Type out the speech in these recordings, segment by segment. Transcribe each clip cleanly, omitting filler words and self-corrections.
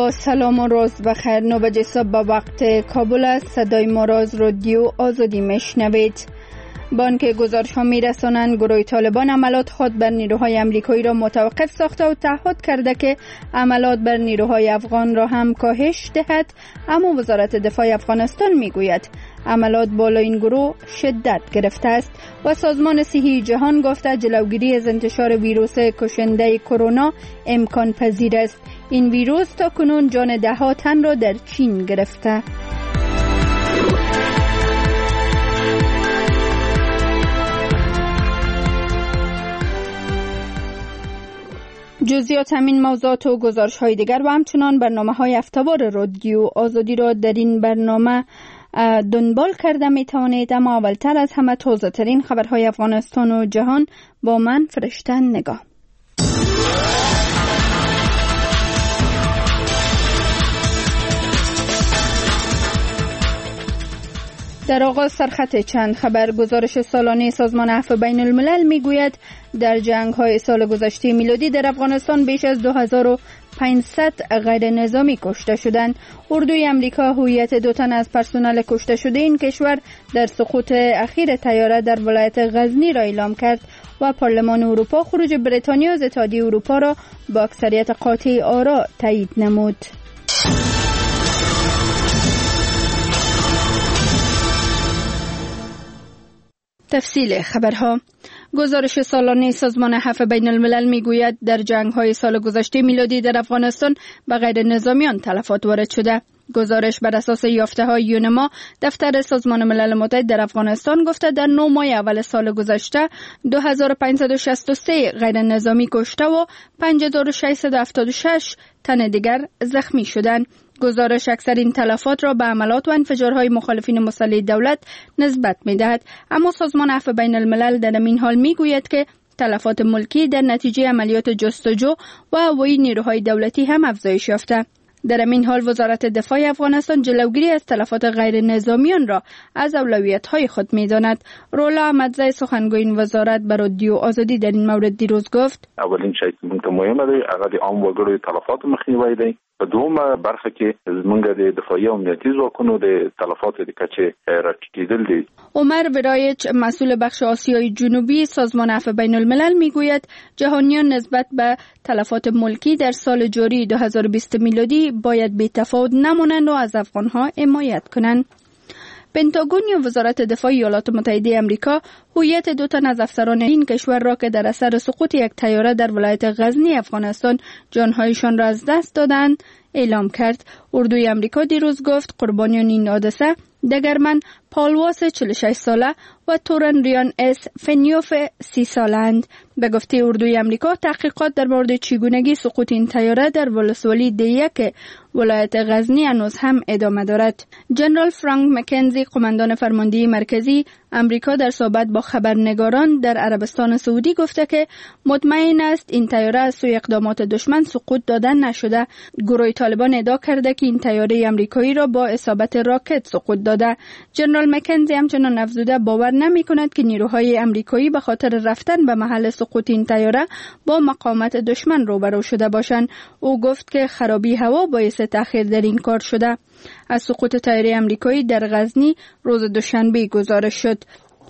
با سلام و روز بخیر. 9 صبح به وقت کابل است. صدای ما را از رادیو آزادی میشنوید. بانک گزارش ها میرسانند گروه طالبان عملات خود بر نیروهای امریکایی را متوقف ساخته و تعهد کرده که عملات بر نیروهای افغان را هم کاهش دهد، اما وزارت دفاع افغانستان میگوید عملات بالا این گروه شدت گرفته است و سازمان صحی جهان گفته جلوگیری از انتشار ویروس کشنده کرونا امکان پذیر است. این ویروس تا کنون جان ده‌ها تن را در چین گرفته. جزئیات همین موضوعات و گزارش‌های دیگر و همچنان برنامه‌های هفته‌وار رادیو آزادی را در این برنامه دنبال کرده می توانید، اما اولتر از همه تازه ترین خبرهای افغانستان و جهان با من فرشته نگاه. در آغاز سرخط چند خبر. گزارش سالانه سازمان عفو بین الملل می گوید در جنگ های سال گذشته میلادی در افغانستان بیش از 2500 غیر نظامی کشته شدند. اردوی امریکا هویت 2 تن از پرسنل کشته شده این کشور در سقوط اخیر طیاره در ولایت غزنی را اعلام کرد و پارلمان اروپا خروج بریتانیا از اتحادیه اروپا را با اکثریت قاطع آرا تایید نمود. تفصیل خبرها. گزارش سالانه سازمان عفو بین الملل میگوید در جنگ‌های سال گذشته میلادی در افغانستان به غیر نظامیان تلفات وارد شده. گزارش بر اساس یافته‌های یونما دفتر سازمان ملل متحد در افغانستان گفته در 9 ماه اول سال گذشته 2563 غیر نظامی کشته و 5676 تن دیگر زخمی شدند. گزارش اکثرین تلفات را به حملات و انفجارهای مخالفین مسلح دولت نسبت می‌دهد، اما سازمان عفو بین الملل در این حال می‌گوید که تلفات ملکی در نتیجه عملیات جستجو و هوایی نیروهای دولتی هم افزایش یافته. در این حال وزارت دفاع افغانستان جلوگیری از تلفات غیر نظامیان را از اولویت‌های خود می‌داند. رولا احمدزی سخنگوی این وزارت به رادیو آزادی در این مورد دیروز گفت: اولین شی که مهمه دی هغه د عام وګړو تلفات مخنیوی دی. په دومره برخه کې زمونږ د دفاعي او امنیتي ځواکونو د تلفات د کچې راټیټېدل دي. عمر ورایچ مسئول بخش آسیای جنوبی سازمان عفو بین الملل میگوید جهانیان نسبت به تلفات ملکی در سال جاری 2020 میلادی باید بی‌تفاوت نمانند و از افغانها حمایت کنند. پنتاگون یا وزارت دفاع ایالات متحده آمریکا هویت 2 تن از افسران این کشور را که در اثر سقوط یک طیاره در ولایت غزنی افغانستان جانهایشان را از دست دادند اعلام کرد. اردوی آمریکا دیروز گفت قربانیان این حادثه دگرمن پالواس 46 ساله و تورن ریان اس فنیوف 30 سالند. به گفته اردوی آمریکا تحقیقات در مورد چگونگی سقوط این طیاره در ولسوالی D1 ولایت غزنی هنوز هم ادامه دارد. جنرال فرانک مکنزی قماندان فرماندهی مرکزی آمریکا در صحبت با خبرنگاران در عربستان سعودی گفته که مطمئن است این طیاره از سوی اقدامات دشمن سقوط داده نشده. گروه طالبان ادعا کرده که این طیاره آمریکایی را با اصابت راکت سقوط داده. جنرال مکنزی همچنان افزوده باور نمی‌کند که نیروهای آمریکایی به خاطر رفتن به محل سقوط این طیاره با مقاومت دشمن روبرو شده باشند. او گفت که خرابی هوا باعث تأخیر در این کار شده. از سقوط طیاره آمریکایی در غزنی روز دوشنبه گزارش شد.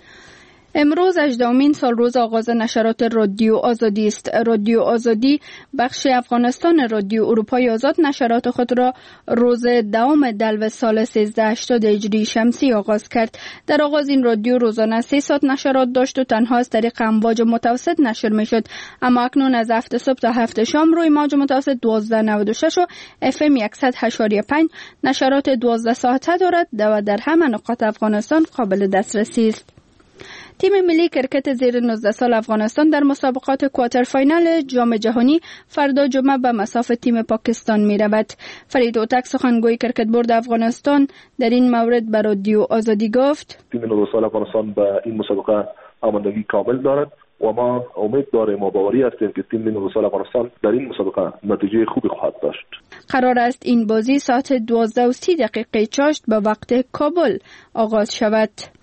امروز 18مین سال روز آغاز نشرات رادیو آزادی است. رادیو آزادی بخش افغانستان رادیو اروپای آزاد نشرات خود را روز 10 دلو سال 1380 هجری شمسی آغاز کرد. در آغاز این رادیو روزانه 3 ساعت نشرات داشت و تنها از طریق امواج متوسط نشر میشد، اما اکنون از 7 صبح تا 7 شام روی موج متوسط 1296 و FM 100.5 نشرات 12 ساعته دارد و در همه نقاط افغانستان قابل دسترسی است. تیم ملی کرکت زیر 19 سال افغانستان در مسابقات کوارتر فاینال جام جهانی فردا جمعه به مصاف تیم پاکستان می رود. فرید اوتک سخنگوی کرکت بورد افغانستان در این مورد به رادیو آزادی گفت: تیم 19 سال افغانستان به این مسابقه آمادگی کامل دارد و ما امید داریم و باوری هستیم که تیم 19 سال افغانستان در این مسابقه نتیجه خوبی خواهد داشت. قرار است این بازی ساعت 12:30 چاشت به وقت کابل آغاز شود.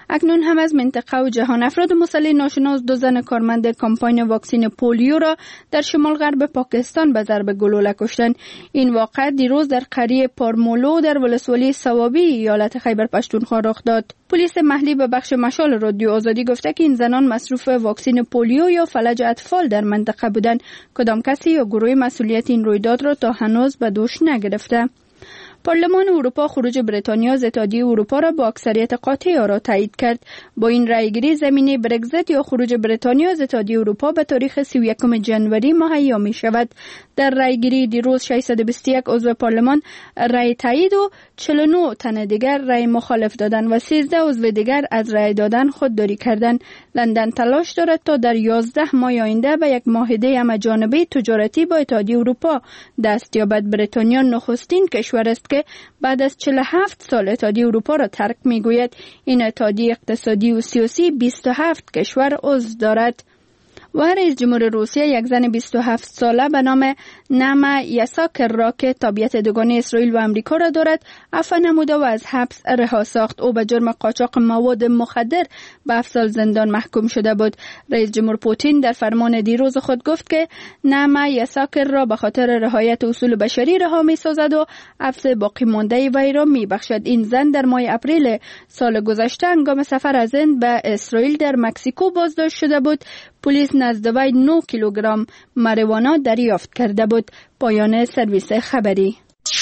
اکنون هم از منطقه و جهان افراد مسلح ناشناس 2 زن کارمند کمپاین واکسن پولیو را در شمال غرب پاکستان به ضرب گلوله کشتند. این واقعه دیروز در قریه پارمولو در ولسوالی صوابی ایالت خیبر پختونخوا رخ داد. پلیس محلی به بخش مشال رادیو آزادی گفته که این زنان مصروف واکسن پولیو یا فلج اطفال در منطقه بودند. کدام کسی یا گروه مسئولیت این رویداد را تا هنوز به دوش نگرفته. پارلمان اروپا خروج بریتانیا از اتحادیه اروپا را با اکثریت قاطع آرا تایید کرد. با این رأیگیری زمینه برگزیت یا خروج بریتانیا از اتحادیه اروپا به تاریخ 31 جنوری مهیا می شود. در رأیگیری دیروز 621 عضو پارلمان رأی تایید و 49 تن دیگر رأی مخالف دادند و 13 عضو دیگر از رأی دادن خودداری کردند. لندن تلاش دارد تا در 11 ماه آینده به یک معاهده همه‌جانبه تجارتی با اتحادیه اروپا دست یابد. بریتانیا نخستین کشور است که بعد از 47 سال اتحادیه اروپا را ترک می‌گوید. این اتحادیه اقتصادی و سیاسی 27 کشور عضو دارد. و رئیس جمهور روسیه یک زن 27 ساله به نام نعما یساکر را که تابعیت دوگانه اسرائیل و امریکا را دارد عفو نموده و از حبس رها ساخت. او به جرم قاچاق مواد مخدر به 7 سال زندان محکوم شده بود. رئیس جمهور پوتین در فرمان دیروز خود گفت که نعما یساکر را به خاطر رعایت اصول بشری رها می‌سازد و عفو باقی مانده وی را می‌بخشد. این زن در ماه اپریل سال گذشته هنگام سفر از هند به اسرائیل در مکزیکو بازداشت شده بود. پلیس نزد وی 9 کیلوگرم ماریجوانا دریافت کرده بود. پایان سرویس خبری.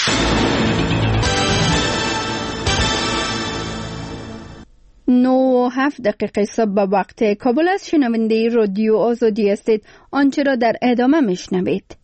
9:07 صبح به وقت کابل از شنونده رادیو آزادی هستید. آنچه را در ادامه میشنوید.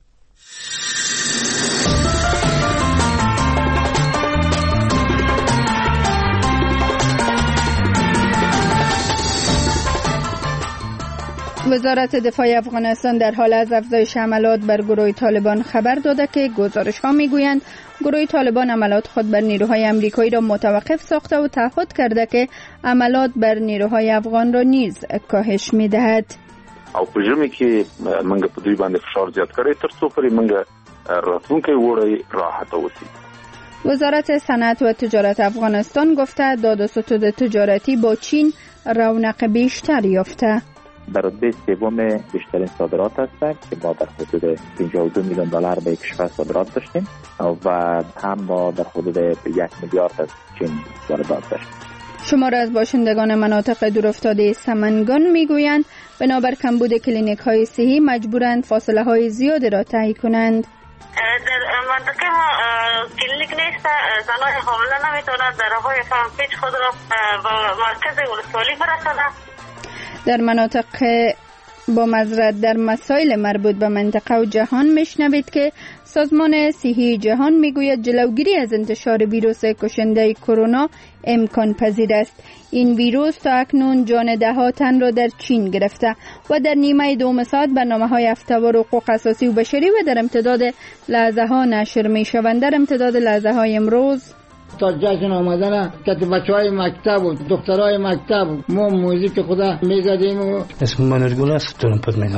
وزارت دفاع افغانستان در حال از افزایش حملات بر گروه طالبان خبر داده که گزارش‌ها می‌گویند گروه طالبان عملات خود بر نیروهای آمریکایی را متوقف ساخته و تعهد کرده که عملات بر نیروهای افغان را نیز کاهش می‌دهد. او په ژمي کې موږ په دوی باندې فشار زیات کړی تر څو پرې موږ راتلونکي وړي راحت اوسي. وزارت صنعت و تجارت افغانستان گفته داد و ستود تجارتی با چین رونق بیشتر یافته. در رتبه سوم بیشترین صادرات هستند که ما در حدود 52 میلیون دلار به کشور صادرات داشتیم و هم ما در حدود 1 میلیارد از چین واردات داشتیم. شمار از باشندگان مناطق دورافتاده سمنگان میگویند بنابر کمبود کلینیک های صحی مجبورند فاصله های زیادی را طی کنند. در منطقه ما کلینیک نیست، زنان حامله نمیتونند در راههای فهمپیچ خود را به مرکز ولسوالی برسانند. در مناطق با معذرت در مسائل مربوط به منطقه و جهان میشنوید که سازمان صحی جهان میگوید جلوگیری از انتشار ویروس کشنده کرونا امکان پذیر است. این ویروس تا اکنون جان 10 تن را در چین گرفته و در نیمه دوم ساعت برنامه‌های هفته‌وار حقوق اساسی و بشری و در امتداد لحظه ها نشر میشوند. در امتداد لحظه های امروز تا جشن آمدن که بچهای مکتب و دخترای مکتب ما موزیک خدا میزدیم و اسم من نورگل است ترومپت میزنم.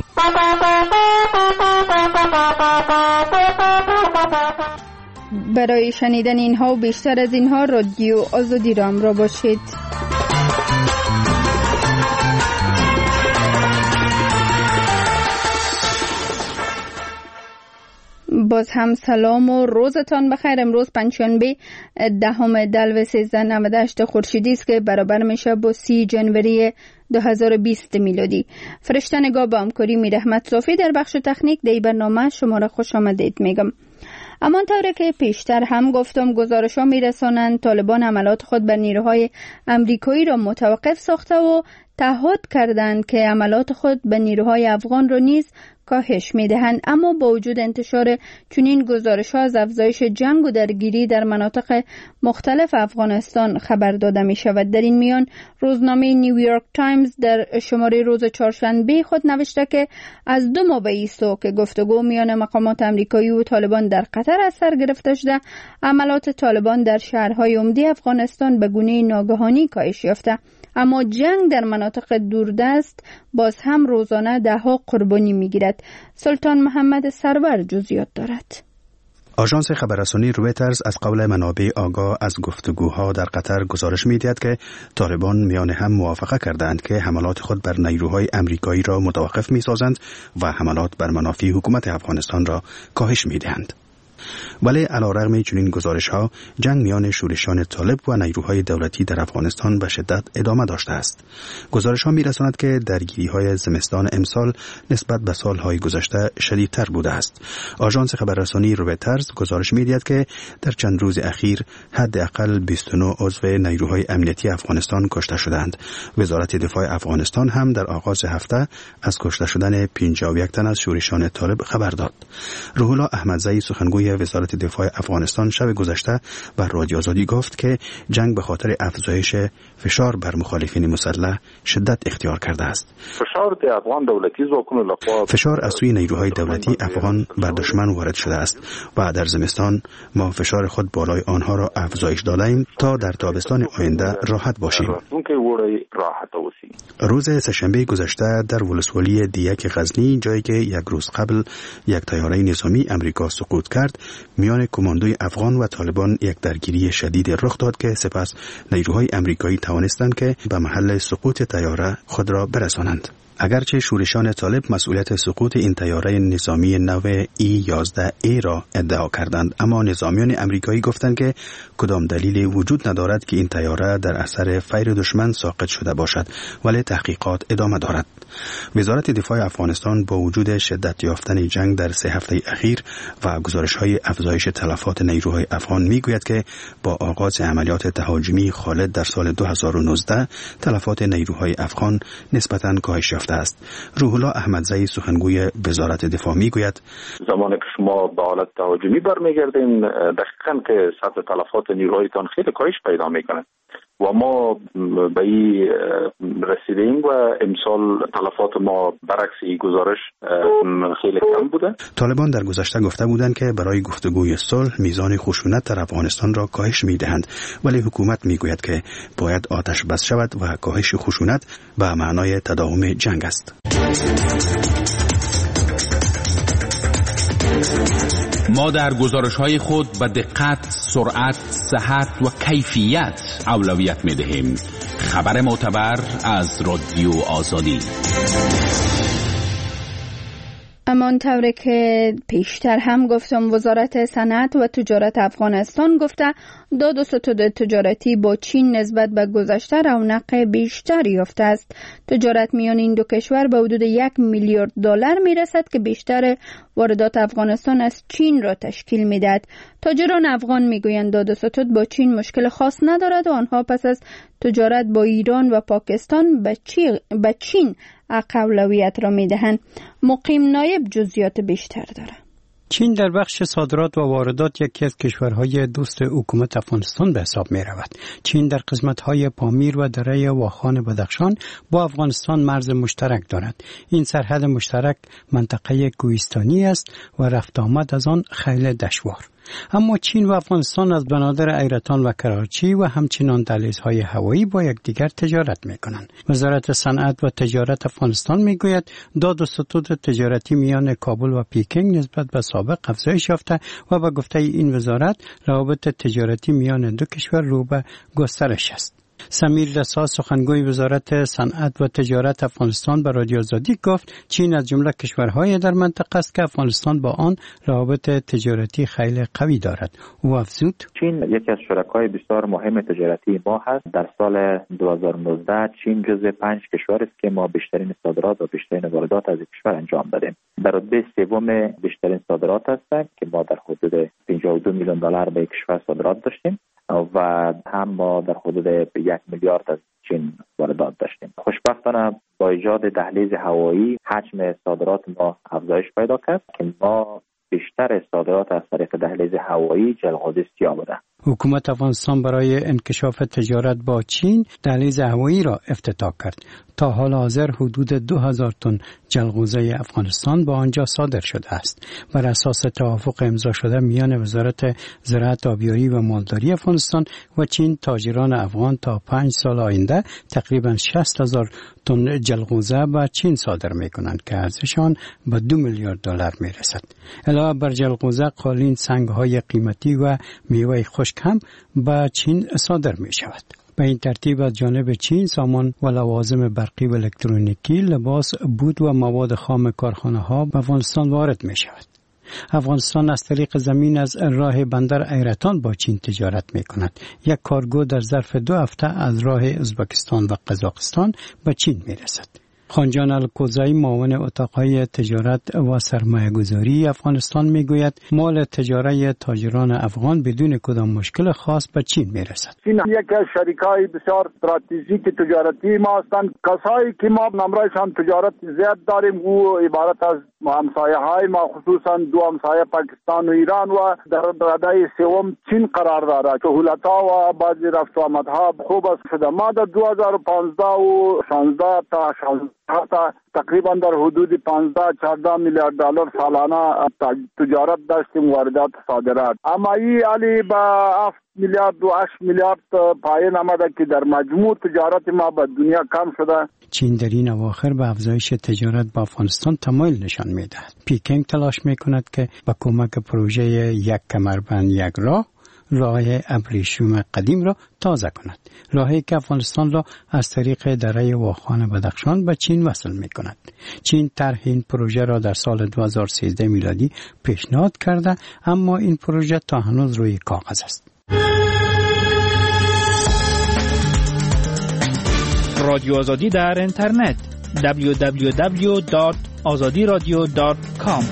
برای شنیدن اینها و بیشتر از اینها رادیو آزادی را همراه باشید. باز هم سلام و روزتان بخیر. امروز پنجشنبه 10 دلو 1398 خورشیدی است که برابر میشه با 30 جنوری 2020 میلادی. فرشته نگاه با همکاری میر احمد صافی در بخش تکنیک دی برنامه شما را خوش آمدید میگم. اما طوری که پیشتر هم گفتم گزارش‌ها میرسانند طالبان عملات خود بر نیروهای آمریکایی را متوقف ساخته و تعهد کردند که عملات خود به نیروهای افغان را نیز کاهش می‌دهند. اما با وجود انتشار چنین گزارش‌ها از افزایش جنگ و درگیری در مناطق مختلف افغانستان خبر داده می‌شود. در این میان روزنامه نیویورک تایمز در شماره روز چهارشنبه خود نوشته که از 2 ماه به این سو که گفتگو میان مقامات آمریکایی و طالبان در قطر از سر گرفته شده، عملات طالبان در شهرهای عمده افغانستان به گونه ناگهانی کاهش یافته. اما جنگ در مناطق دوردست باز هم روزانه 10 قربانی میگیرد. سلطان محمد سرور جزئیات دارد. آژانس خبررسانی رویترز از قول منابع آگاه از گفتگوها در قطر گزارش می‌دهد که طالبان میان هم موافقه کردند که حملات خود بر نیروهای امریکایی را متوقف می‌سازند و حملات بر منافع حکومت افغانستان را کاهش می‌دهند. ولی علیرغم چنین گزارش‌ها جنگ میان شورشیان طالب و نیروهای دولتی در افغانستان به شدت ادامه داشته است. گزارش‌ها می‌رساند که درگیری‌های زمستان امسال نسبت به سال‌های گذشته شدیدتر بوده است. آژانس خبررسانی رویترز گزارش می‌دهد که در چند روز اخیر حداقل 29 عضو نیروهای امنیتی افغانستان کشته شدند. وزارت دفاع افغانستان هم در آغاز هفته از کشته شدن 51 تن از شورشیان طالب خبر داد. روح الله احمدزئی سخنگوی وزارت دفاع افغانستان شب گذشته بر رادیو آزادی گفت که جنگ به خاطر افزایش فشار بر مخالفین مسلح شدت اختیار کرده است. فشار از سوی نیروهای دولتی افغان بر دشمن وارد شده است و در زمستان ما فشار خود بالای آنها را افزایش دادیم تا در تابستان آینده راحت باشیم. روز سه‌شنبه گذشته در ولسوالی دیک غزنی، جایی که یک روز قبل یک طیاره نظامی امریکا سقوط کرد، میان کماندوی افغان و طالبان یک درگیری شدید رخ داد که سپس نیروهای امریکایی توانستند که به محل سقوط طیاره خود را برسانند. اگرچه شورشیان طالب مسئولیت سقوط این طیاره نظامی نو E-11A را ادعا کردند، اما نظامیان امریکایی گفتند که کدام دلیلی وجود ندارد که این طیاره در اثر فیر دشمن ساقط شده باشد، ولی تحقیقات ادامه دارد. وزارت دفاع افغانستان با وجود شدت یافتن جنگ در 3 هفته اخیر و گزارش‌های افزایش تلفات نیروهای افغان میگوید که با آغاز عملیات تهاجمی خالد در سال 2019 تلفات نیروهای افغان نسبتاً کاهش یافته است. روح الله احمدزئی سخنگوی وزارت دفاع میگوید زمانی که شما به حالت تهاجمی برمیگردین دقیقاً که سطح تلفات نیروهایتان خیلی کاهش پیدا میکنه و ما به این رسیدیم و امسال تلفات ما برعکس این گزارش خیلی کم بوده. طالبان در گذشته گفته بودند که برای گفتگوی صلح میزان خشونت در افغانستان را کاهش میدهند، ولی حکومت میگوید که باید آتش بس شود و کاهش خشونت به معنای تداوم جنگ است. ما در گزارش‌های خود به دقت، سرعت، صحت و کیفیت اولویت می‌دهیم. خبر معتبر از رادیو آزادی. امان طوری که پیشتر هم گفتم، وزارت صنعت و تجارت افغانستان گفته داد و ستد تجارتی با چین نسبت به گذشته رونق بیشتری یافته است. تجارت میان این دو کشور به حدود 1 میلیارد دلار میرسد که بیشتر واردات افغانستان از چین را تشکیل میدهد. تاجران افغان میگویند داد و ستد با چین مشکل خاص ندارد و آنها پس از تجارت با ایران و پاکستان به چین اولویت را میدهند. مقیم نایب جزئیات بیشتر دارد. چین در بخش صادرات و واردات یکی از کشورهای دوست حکومت افغانستان به حساب می رود. چین در قسمت‌های پامیر و دره واخان بدخشان با افغانستان مرز مشترک دارد. این سرحد مشترک منطقه کوهستانی است و رفت آمد از آن خیلی دشوار. اما چین و افغانستان از بنادر ایرتان و کراچی و همچنان دهلیزهای هوایی با یکدیگر تجارت می‌کنند. وزارت صنعت و تجارت افغانستان میگوید داد و ستد تجارتی میان کابل و پکینگ نسبت به سابق افزایش یافته و به گفته این وزارت روابط تجارتی میان دو کشور رو به گسترش است. سمیر رسا سخنگوی وزارت صنعت و تجارت افغانستان به رادیو آزادی گفت چین از جمله کشورهای در منطقه است که افغانستان با آن روابط تجارتی خیلی قوی دارد. او افزود چین یکی از شرکای بسیار مهم تجارتی ما هست. در سال 2019 چین جزو 5 کشور است که ما بیشترین صادرات و بیشترین واردات از این کشور انجام دادیم. در رتبه سوم بیشترین صادرات هستند که ما در حدود 52 میلیون دلار به کشور صادرات داشتیم و هم ما در حدود 1 میلیارد از چین واردات داشتیم. خوشبختانه با ایجاد دهلیز هوایی حجم صادرات ما افزایش پیدا کرد که ما بیشتر صادرات از طریق دهلیز هوایی جلغوزی سیاه بوده. حکومت افغانستان برای انکشاف تجارت با چین دهلیز هوایی را افتتاح کرد. تا حال حاضر حدود 2000 تن جلغوزه افغانستان با آنجا صادر شده است. بر اساس توافق امضا شده میان وزارت زراعت، آبیاری و مالداری افغانستان و چین، تاجران افغان تا 5 سال آینده تقریبا 60,000 تن جلغوزه به چین صادر میکنند که ارزششان به 2 میلیارد دلار میرسد. علاوه بر جلغوزه، قالین، سنگ‌های قیمتی و میوه خشک هم به چین صادر می شود. به این ترتیب از جانب چین سامان و لوازم برقی و الکترونیکی، لباس، بود و مواد خام کارخانه ها به افغانستان وارد می شود. افغانستان از طریق زمین از راه بندر ایرتان با چین تجارت می کند. یک کارگو در ظرف 2 هفته از راه ازبکستان و قزاقستان به چین می رسد. خانجان الکوزایی، معاون اتاقهای تجارت و سرمایه گذاری افغانستان می گوید مال تجارت تاجران افغان بدون کدام مشکل خاص به چین می رسد. چین یکی از شریکای بسیار استراتژیک تجارتی ما هستند. کسایی که ما نمرایشان تجارت زیاد داریم او عبارت از همسایه های ما، خصوصا 2 همسایه پاکستان و ایران، و در رده سوم چین قرار دارد. سهولت‌ها و بعضی رفت و آمدها خوب است شده. ما در 2015 و 16 تا 16 تقریبا در حدود 15-14 میلیارد دلار سالانه تجارت داشتیم، واردات صادرات. اما این علی با 7 میلیارد و 8 میلیارد پایین آمده که در مجموع تجارت ما به دنیا کم شده. چین در این اواخر به افزایش تجارت با افغانستان تمایل نشان می‌دهد. پیکنگ تلاش می‌کند که با کمک پروژه یک کمربند یک راه ابریشم قدیم را تازه کند. راهی که افغانستان را از طریق دره واخان بدخشان به چین وصل می کند. چین طرح این پروژه را در سال 2013 میلادی پیشنهاد کرده، اما این پروژه تا هنوز روی کاغذ است. رادیو آزادی در اینترنت www.azadiradio.com.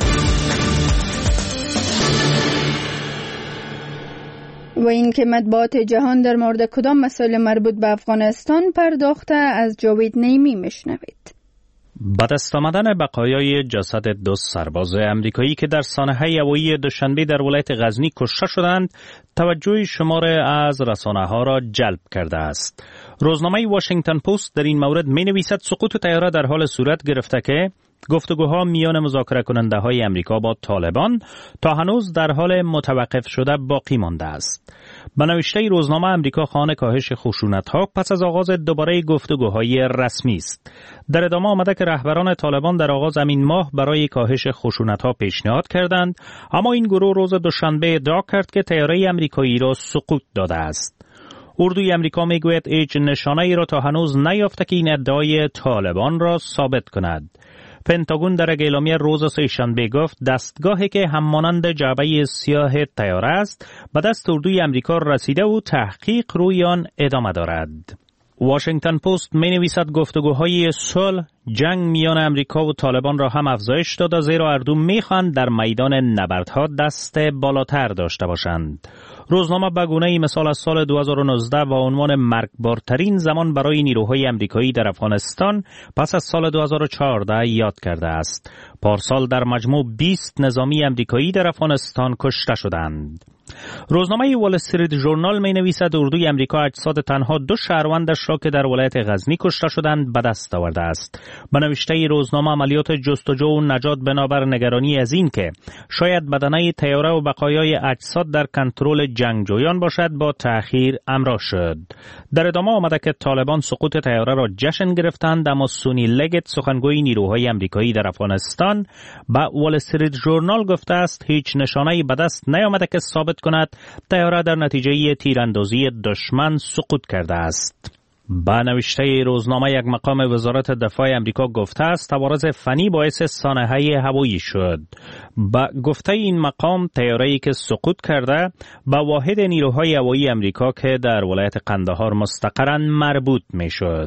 و این که مطبوعات جهان در مورد کدام مسائل مربوط به افغانستان پرداخته، از جاوید نیمی میشنوید. به دست آمدن بقایای جسد 2 سرباز امریکایی که در سانحه هوایی دوشنبه در ولایت غزنی کشته شدند، توجه شمار از رسانه‌ها را جلب کرده است. روزنامه واشنگتن پست در این مورد می‌نویسد سقوط طیاره در حال صورت گرفته که گفتگوها میان مذاکره کننده های امریکا با طالبان تا هنوز در حال متوقف شده باقی مانده است. به نوشته روزنامه، امریکا خواهان کاهش خشونت‌ها پس از آغاز دوباره گفتگوهای رسمی است. در ادامه آمده که رهبران طالبان در آغاز همین ماه برای کاهش خشونت‌ها پیشنهاد کردند، اما این گروه روز دوشنبه ادعا کرد که طیاره امریکایی را سقوط داده است. اردوی امریکا میگوید هیچ نشانه‌ای را تا هنوز نیافته که این ادعای طالبان را ثابت کند. پنتاگون در اعلامیه روز سه‌شنبه گفت دستگاهی که همانند جعبه سیاه طیاره است به دست اردوی امریکا رسیده و تحقیق روی آن ادامه دارد. واشنگتن پست می‌نویسد گفتگوهای صلح جنگ میان امریکا و طالبان را هم افزایش داده، زیرا هر دو می‌خواهند در میدان نبردها دست بالاتر داشته باشند. روزنامه به گونه‌ای مثال از سال 2019 و عنوان مرگبارترین زمان برای نیروهای امریکایی در افغانستان پس از سال 2014 یاد کرده است. پارسال در مجموع 20 نظامی امریکایی در افغانستان کشته شدند. روزنامه وال استریت ژورنال می نویسد اردوی امریکا اجساد تنها 2 شهروندش را که در ولایت غزنی کشته شدند به دست آورده است. به نوشته روزنامه عملیات جستجو و نجات بنابر نگرانی از این که شاید بدنه طیاره و بقایای اجساد در کنترل جنگجویان باشد با تأخیر امرا شد. در ادامه آمده که طالبان سقوط طیاره را جشن گرفتند، اما سونی لگت سخنگوی نیروهای امریکایی در افغانستان به وال استریت ژورنال گفته است هیچ نشانه‌ای به دست نیامده که ثابت کند طیاره در نتیجه تیراندازی دشمن سقوط کرده است. با نوشته روزنامه یک مقام وزارت دفاع امریکا گفته است توارث فنی باعث سانحه هوایی شد. با گفته این مقام طیاره‌ای که سقوط کرده با واحد نیروهای هوایی امریکا که در ولایت قندهار مستقرن مربوط می شد.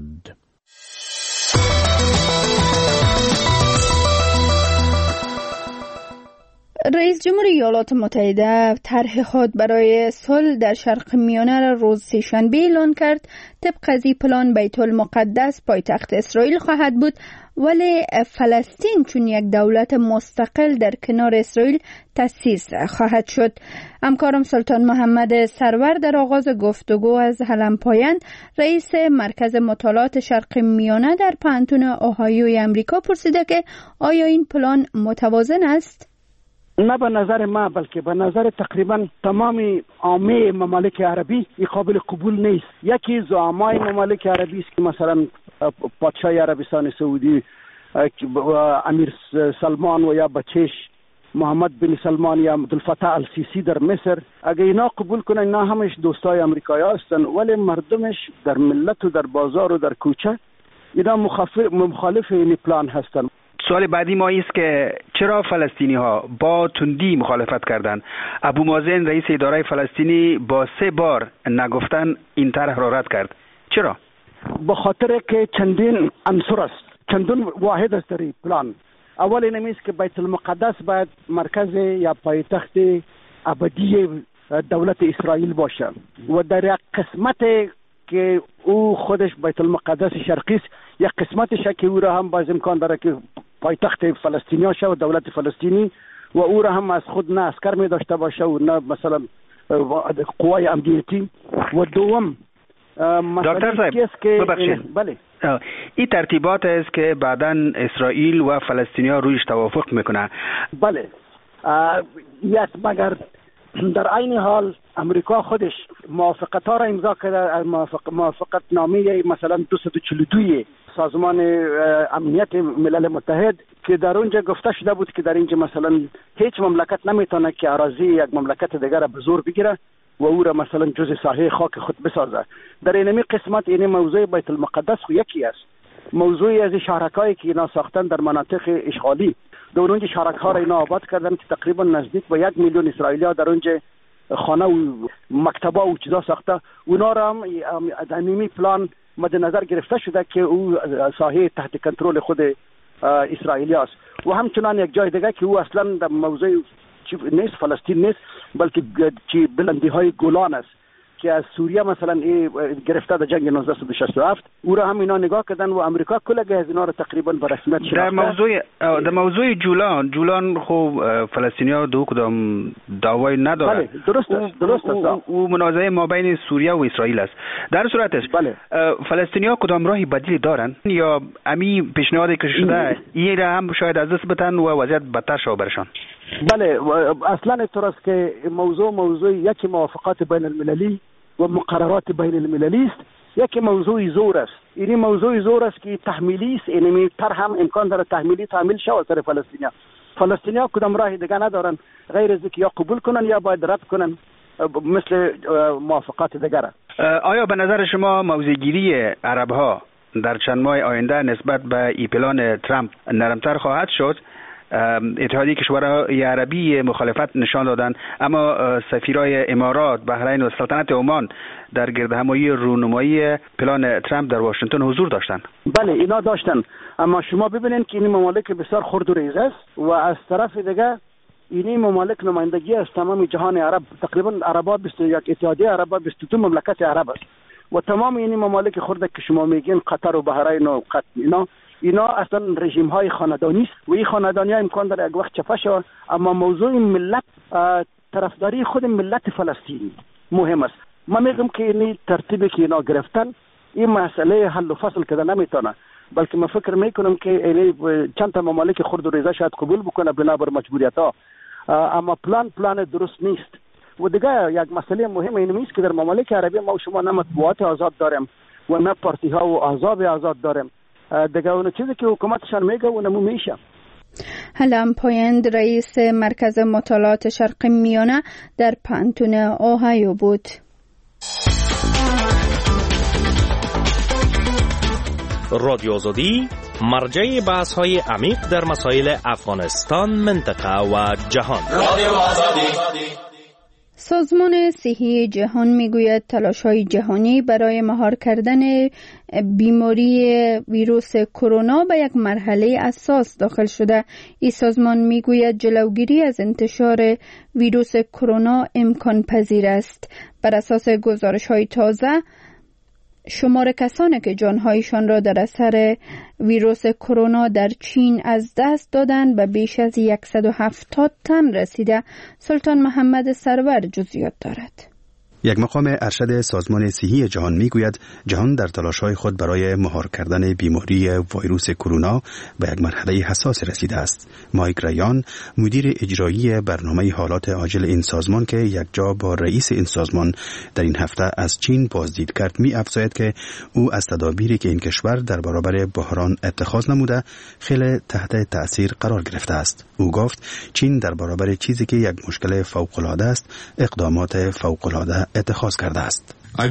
رئیس جمهور ایالات متحده طرح خود برای صلح در شرق میانه را روز سه‌شنبه اعلان کرد. طبق از این پلان بیت المقدس پایتخت اسرائیل خواهد بود، ولی فلسطین چون یک دولت مستقل در کنار اسرائیل تأسیس خواهد شد. همکارم سلطان محمد سرور در آغاز گفتگو از هلن پایند، رئیس مرکز مطالعات شرق میانه در پانتون اوهایوی امریکا، پرسیده که آیا این پلان متوازن است؟ نه به نظر ما، بلکه به نظر تقریبا تمام عامه ممالک عربی این قابل قبول نیست. یکی زعمای ممالک عربی است که مثلا پادشاه عربستان سعودی امیر سلمان و یا بچهش محمد بن سلمان یا عبدالفتاح السیسی در مصر، اگه اینا قبول کنن، اینا همش دوستای امریکایی هستن، ولی مردمش در ملت و در بازار و در کوچه اینا مخالف این پلان هستن. سوال بعدی ما است که چرا فلسطینی ها با تندی مخالفت کردند؟ ابو مازن رئیس اداره فلسطینی با 3 بار نگفتن این طرح را رد کرد. چرا؟ به خاطر که چندین عنصر است، چندین واحد است در این پلان. اول این است که بیت المقدس باید مرکز یا پایتخت ابدی دولت اسرائیل باشه و در یک قسمت که او خودش بیت المقدس شرقی است، یک قسمتش که او را هم باز امکان داره که پایتخت فلسطینیا شه و دولت فلسطینی، و او را هم از خود نه عسکر می داشته باشه و نه مثلا قوای امنیتی. و دوم دکتر صاحب ببخشید، بله، این ترتیبات است که بعداً اسرائیل و فلسطینیا رویش توافق میکنه. بله، مگر در عین حال امریکا خودش موافقت ها را امضا کرده، موافقت نامه مثلا 242 سازمان امنیت ملل متحد که در اونجا گفته شده بود که در اینجا مثلا هیچ مملکت نمیتونه که اراضی یک مملکت دیگر را به زور بگیره و او را مثلا جزء ساحه خاک خود بسازه. در این قسمت این موضوع بیت المقدس یکی است. موضوعی از شهرکایی که اینا ساختن در مناطق اشغالی، در اونجا شهرک‌ها را اینا آباد کردن که تقریبا نزدیک به 1 میلیون اسرائیلی‌ها در اونجا خانه و مکتبه و چیزا ساخته. اونا را هم در نیمی پلان مد نظر گرفته شده که او ساحه تحت کنترل خود اسرائیلی است. و همچنان یک جای دیگه که او اصلا در موضوع نیست، فلسطین نیست، بلکه چی بلندی های گولان است که از سوریه مثلا گرفته در جنگ 1967. او را هم اینا نگاه کردن و امریکا کل از اینا را تقریبا به رسمیت شناخته. در موضوع جولان خوب فلسطینی‌ها دو کدام دعوای ندارند. بله، درست است. او منازعه ما بین سوریه و اسرائیل است. در صورتش بله، فلسطینی‌ها کدام راهی بدیلی دارند یا امی پیشنهادی که شده این را هم شاید از دست بدن و وضعیت بدتر شود برشان؟ بله، اصلا اینطور است که موضوع یکی موافقات بین المللی و مقررات بین المللی است، یکی موضوع زور است. این موضوع زور است که تحمیلی است، یعنی تر هم امکان داره تحمیل شود سر فلسطینیا کدام راه دیگه ندارن غیر از اینکه یا قبول کنن یا باید رد کنن مثل موافقات دیگه. آیا به نظر شما موضع‌گیری عرب‌ها در چند ماه آینده نسبت به ای پلان ترامپ نرمتر خواهد شد؟ اتحادیه کشورهای عربی مخالفت نشان دادند، اما سفیرای امارات، بحرین و سلطنت عمان در گردهمایی رونمایی پلان ترامپ در واشنگتن حضور داشتند. بله، اینا داشتن، اما شما ببینید که این ممالک بسیار خرد و ریز است و از طرف دیگه این ممالک نمایندگی از تمام جهان عرب، تقریبا عربا 21 اتحادیه عربا 22 مملکت عرب است و تمام این ممالک خرد که شما میگین قطر و بحرین و اینا اصلا رژیم های خاندانی است و این خاندانی ها امکان داره یک وقت چپه شود. اما موضوع ملت، طرفداری خود ملت فلسطین مهم است. من میگم که این ترتیبی که اینا گرفتن این مسئله حل و فصل کده نمیتونه، بلکه من فکر میکنم که چند تا ممالک خرد و ریزه شاید قبول بکنه بنابر مجبوریت ها، اما پلان درست نیست. و دیگه یک مسئله مهم این است که در ممالک عربی ما و شما نه مطبوعات آزاد داریم و نه پارتی ها و احزاب آزاد داریم. دیگه اون چیزی که حکومتشان میگه اونمو میشه. هلن پایند رئیس مرکز مطالعات شرق میانه در پانتون اوهایو بود. رادیو آزادی مرجع بحث‌های عمیق در مسائل افغانستان، منطقه و جهان. رادیو آزادی. سازمان صحی جهان میگوید تلاش‌های جهانی برای مهار کردن بیماری ویروس کرونا به یک مرحله اساس داخل شده. این سازمان میگوید جلوگیری از انتشار ویروس کرونا امکان پذیر است. بر اساس گزارش‌های تازه شمار کسانی که جانهایشان را در اثر ویروس کرونا در چین از دست دادند به بیش از 170 تن رسیده. سلطان محمد سرور جزئیات دارد. یک مقام ارشد سازمان صحی جهان میگوید جهان در تلاش‌های خود برای مهار کردن بیماری ویروس کرونا به یک مرحله حساس رسیده است. مایک ریان، مدیر اجرایی برنامه حالات عاجل این سازمان که یکجا با رئیس این سازمان در این هفته از چین بازدید کرد، می‌افزاید که او از تدابیری که این کشور در برابر بحران اتخاذ نموده خیلی تحت تأثیر قرار گرفته است. او گفت چین در برابر چیزی که یک مشکل فوق‌العاده است، اقدامات فوق‌العاده اتخاذ کرده است.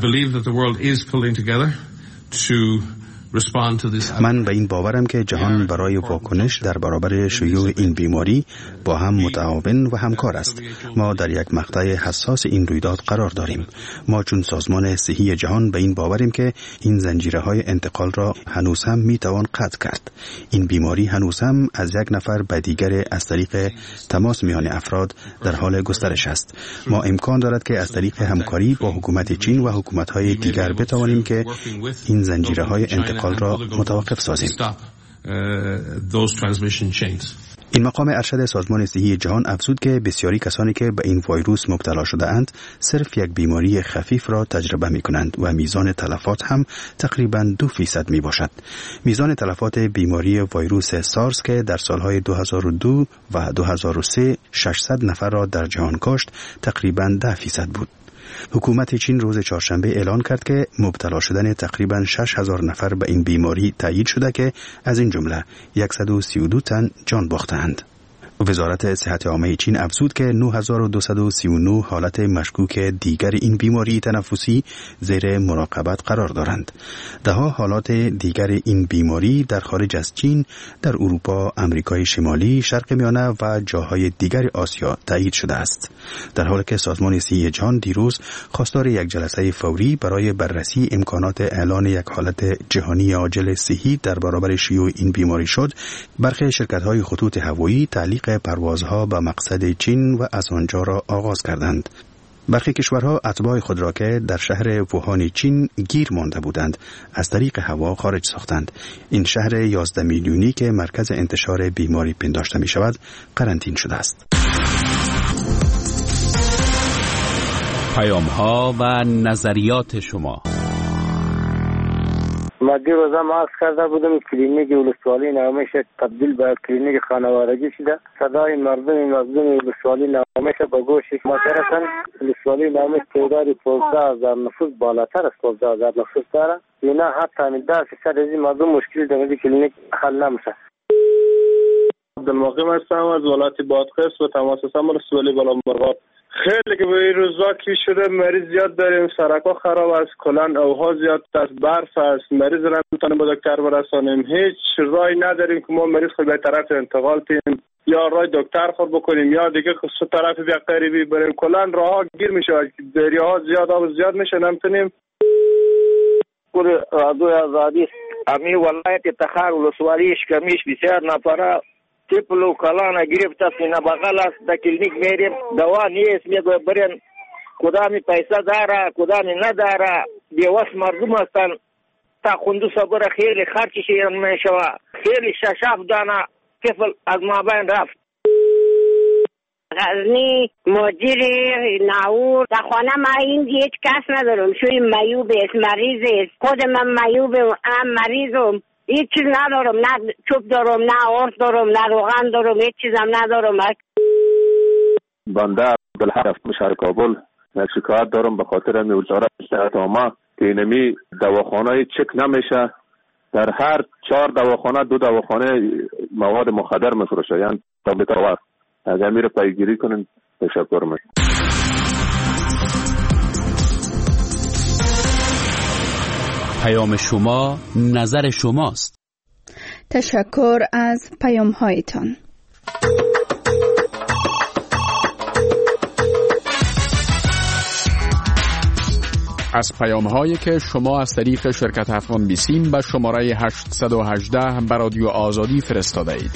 من به این باورم که جهان برای واکنش در برابر شیوع این بیماری با هم متعاون و همکار است. ما در یک مقطع حساس این رویداد قرار داریم. ما چون سازمان صحی جهان به این باوریم که این زنجیره‌های انتقال را هنوز هم میتوان قطع کرد. این بیماری هنوز هم از یک نفر به دیگر از طریق تماس میان افراد در حال گسترش است. ما امکان دارد که از طریق همکاری با حکومت چین و حکومت‌های دیگر بتوانیم که این زنجیره‌های انتقال را متوقف سازیم. این مقام ارشد سازمان صحی جهان افزود که بسیاری کسانی که به این ویروس مبتلا شده اند صرف یک بیماری خفیف را تجربه می کنند و میزان تلفات هم تقریباً 2% می باشد. میزان تلفات بیماری ویروس سارس که در سالهای 2002 و 2003 600 نفر را در جهان کشت تقریباً 10% بود. حکومت چین روز چهارشنبه اعلان کرد که مبتلا شدن تقریباً 6000 نفر به این بیماری تایید شده که از این جمله 132 تن جان باختند. وزارت صحت عامه چین افزود که 9239 حالت مشکوک دیگر این بیماری تنفسی زیر مراقبت قرار دارند. دهها حالات دیگر این بیماری در خارج از چین، در اروپا، امریکای شمالی، شرق میانه و جاهای دیگر آسیا تایید شده است. در حالی که سازمان صحی جهان دیروز خواستار یک جلسه فوری برای بررسی امکانات اعلان یک حالت جهانی عاجل صحی در برابر شیوع این بیماری شد، برخی شرکت‌های خطوط هوایی تعلیق پروازها به مقصد چین و از آنجا را آغاز کردند. برخی کشورها اتباع خود را که در شهر ووهان چین گیر مانده بودند از طریق هوا خارج ساختند. این شهر 11 میلیونی که مرکز انتشار بیماری پنداشته می شود قرنطین شده است. پیام‌ها و نظریات شما. مدی روزا ماسک کرده بودم، کلینیک ولسوالی نامش تبدیل به کلینیک خانوادگی شده. صدای مردم ولسوالی نامش به گوش ما رسن. ولسوالی نامش تعداد 15000 نفوس بالاتر از 15000 نفوس داره. اینا حتی 10% از این مردم مشکل در کلینیک حل نمیشه. عبدالمقیم هستم از ولایت بادغیس و تماس هستم ولسوالی بلندمرغاب. خیلی که به این روزا کی شده مریض زیاد داریم، سرکا خراب است، کلان اوها زیاد است، برف است، مریض را نمیتونیم به دکتر برسانیم. هیچ راهی نداریم که ما مریض خود به طرف انتقال تیم یا راه دکتر خود بکنیم یا دیگه خود طرف بیا قریبی بریم. کلان راه گیر میشه، دریاها زیاد آب زیاد میشه، نمیتونیم. کل رادو آزادی امی ولایت تخار ولسوالیش کمیش بسیار نفره تیپلو کلانه گرفته سینه بغل است. در کلینیک میریم دوا نیست، میگوی برین کدامی پیسه داره کدامی نداره، بیوس مردم هستن. تا خوندو صبر خیلی خرچش میشوه، خیلی ششاف دانه طفل از مابین رفت. غزنی مدیر ناور در خانه ما این هیچ کس ندارم، شوی میوب است، مریض است، خود من میوبم، مریضم، هیچ چیز ندارم، نه چوب دارم، نه آرد دارم، نه روغن دارم، هیچ چیزم ندارم. بنده عبدالحق شهر کابل شکایت دارم به خاطر وزارت صحت عامه که اینمی دواخانه چک نمیشه. در هر 4 دواخانه 2 دواخانه مواد مخدر میفروشه، یعنی ثابت آور. اگر میره پیگیری کنین تشکر میکنم. پیام شما نظر شماست. تشکر از پیام هایتان. از پیام‌هایی که شما از طریق شرکت افغان بیسیم به شماره 818 به رادیو آزادی فرستاده اید.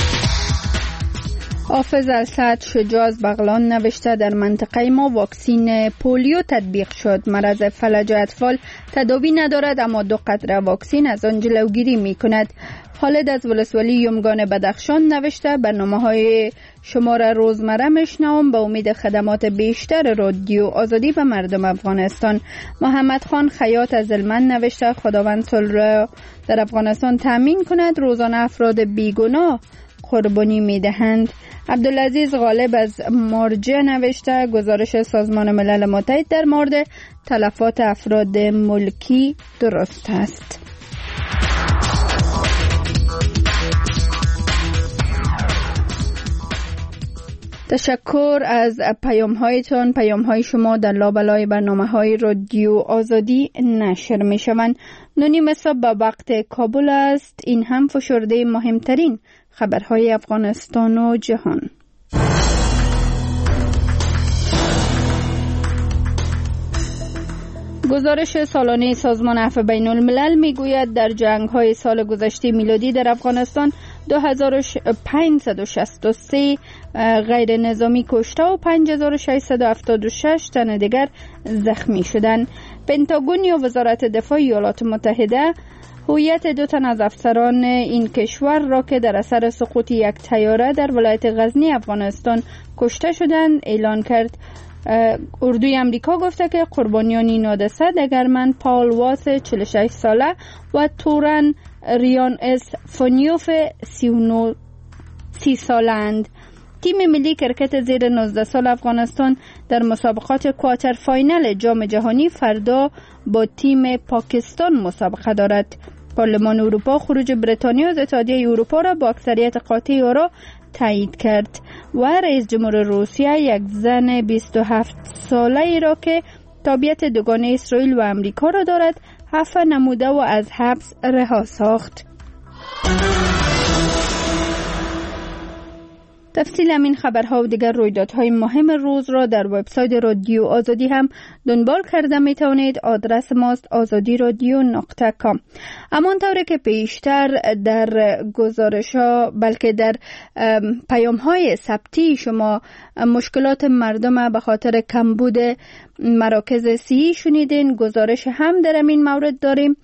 حافظ السعد شجاع از بغلان نوشته در منطقه ما واکسین پولیو تطبیق شد. مرض فلج اطفال تداوی ندارد اما 2 قطره واکسین از آن جلوگیری می کند. خالد از ولسوالی یمگان بدخشان نوشته برنامه‌های شما را روزمره میشنوم به امید خدمات بیشتر رادیو آزادی به مردم افغانستان. محمد خان خیاط از هلمند نوشته خداوند صلح را در افغانستان تامین کند. روزانه افراد بیگناه قربانی میدهند. عبدالعزیز غالب از مرجع نوشته گزارش سازمان ملل متحد در مورد تلفات افراد ملکی درست است. تشکر از پیام‌هایتان. پیام‌های شما در لابلای برنامه‌های رادیو آزادی نشر می‌شوند. 9:30 صبح به وقت کابل است. این هم فشرده مهمترین خبرهای افغانستان و جهان. گزارش سالانه سازمان عفو بین الملل میگوید در جنگ‌های سال گذشته میلادی در افغانستان 2563 غیر نظامی کشته و 5676 تن دیگر زخمی شدند. پنتاگون یا وزارت دفاع ایالات متحده هویت 2 تن از افسران این کشور را که در اثر سقوط یک طیاره در ولایت غزنی افغانستان کشته شدند اعلان کرد. اردوی امریکا گفته که قربانیان این حادثه دگرمن پاول واس 46 ساله و تورن ریان اس فونیوف 30 سالند. تیم ملی کرکت زیر 19 سال افغانستان در مسابقات کوارتر فاینال جام جهانی فردا با تیم پاکستان مسابقه دارد. پارلمان اروپا خروج بریتانیا از اتحادیه اروپا را با اکثریت قاطع آرا تایید کرد و رئیس جمهور روسیه یک زن 27 ساله ای را که تابعیت دوگانه اسرائیل و امریکا را دارد عفو نموده و از حبس رها ساخت. تفصیل همین خبرها و دیگر رویدادهای مهم روز را در وبسایت رادیو آزادی هم دنبال کرده می توانید. آدرس ماست azadiradyo.com. همانطور که پیشتر در گزارش ها بلکه در پیام های ثبتی شما مشکلات مردم به خاطر کمبود مراکز صحی شنیدین، گزارش هم در این مورد داریم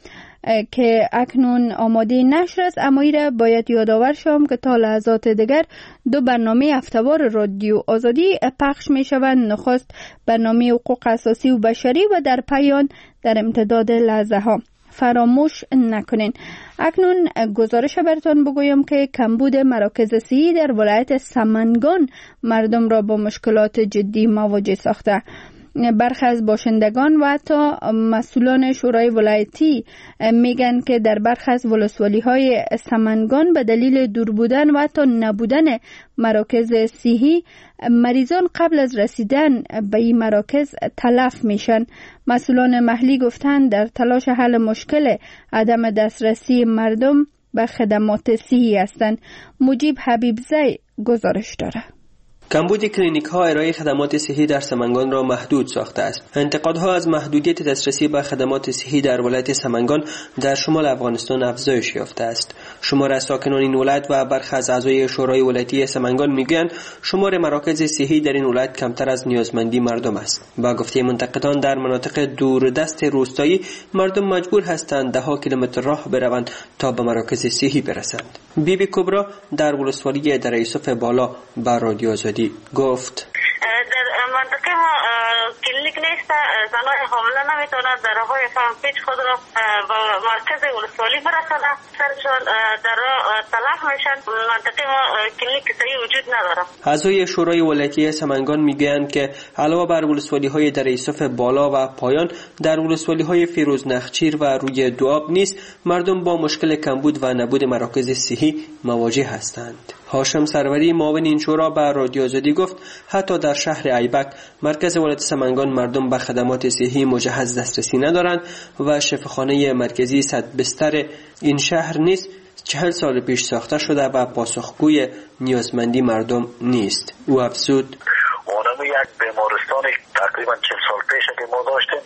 که اکنون آماده نشر است. اما ایره باید یادآور شوم که تا لحظات دیگر 2 برنامه هفته‌وار رادیو آزادی پخش می شوند. نخست برنامه حقوق اساسی و بشری و در پایان در امتداد لحظه ها. فراموش نکنین. اکنون گزارش براتون بگویم که کمبود مراکز صحی در ولایت سمنگان مردم را با مشکلات جدی مواجه ساخته. برخی از باشندگان و حتی مسئولان شورای ولایتی میگن که در برخی از ولسوالی‌های سمنگان به دلیل دور بودن و حتی نبودن مراکز صحی مریضان قبل از رسیدن به این مراکز تلف میشن. مسئولان محلی گفتن در تلاش حل مشکل عدم دسترسی مردم به خدمات صحی هستند. مجیب حبیبزی گزارش داره. کمبود کلینیک ها ارائه خدمات صحی در سمنگان را محدود ساخته است. انتقادها از محدودیت دسترسی به خدمات صحی در ولایت سمنگان در شمال افغانستان افزایش یافته است. شمار از ساکنان این ولایت و برخی از اعضای شورای ولایتی سمنگان میگویند شمار مراکز صحی در این ولایت کمتر از نیازمندی مردم است. با گفته منتقدان در مناطق دوردست روستایی مردم مجبور هستند 10 کیلومتر راه بروند تا به مراکز صحی برسند. بیبی کبرا در ولسوالی در یوسف بالا با رادیو آزادی گفت در منطقه ما کلینیک نیست. زنان حامله نمیتونند در راههای فهمپیچ خود را با مرکز ولسوالی برسانند. سرشان در راه تلف میشن. منطقه ما کلینیک صحیح وجود نداره. اعضای شورای ولایتی سمنگان میگویند که علاوه بر ولسوالی های در یوسف بالا و پایان در ولسوالی های فیروز نخچیر و روی دواب نیز مردم با مشکل کمبود و نبود مراکز صحی مواجه هستند. هاشم سروری معاون این شورا به رادیو آزادی گفت حتی در شهر ایبک مرکز ولایت سمنگان مردم به خدمات صحی مجهز دسترسی ندارند و شفاخانه مرکزی 100 بستر این شهر نیز 40 سال پیش ساخته شده و پاسخگوی نیازمندی مردم نیست. او افزود اونم یک بیمارستان تقریبا 40 سال پیش که ما داشتیم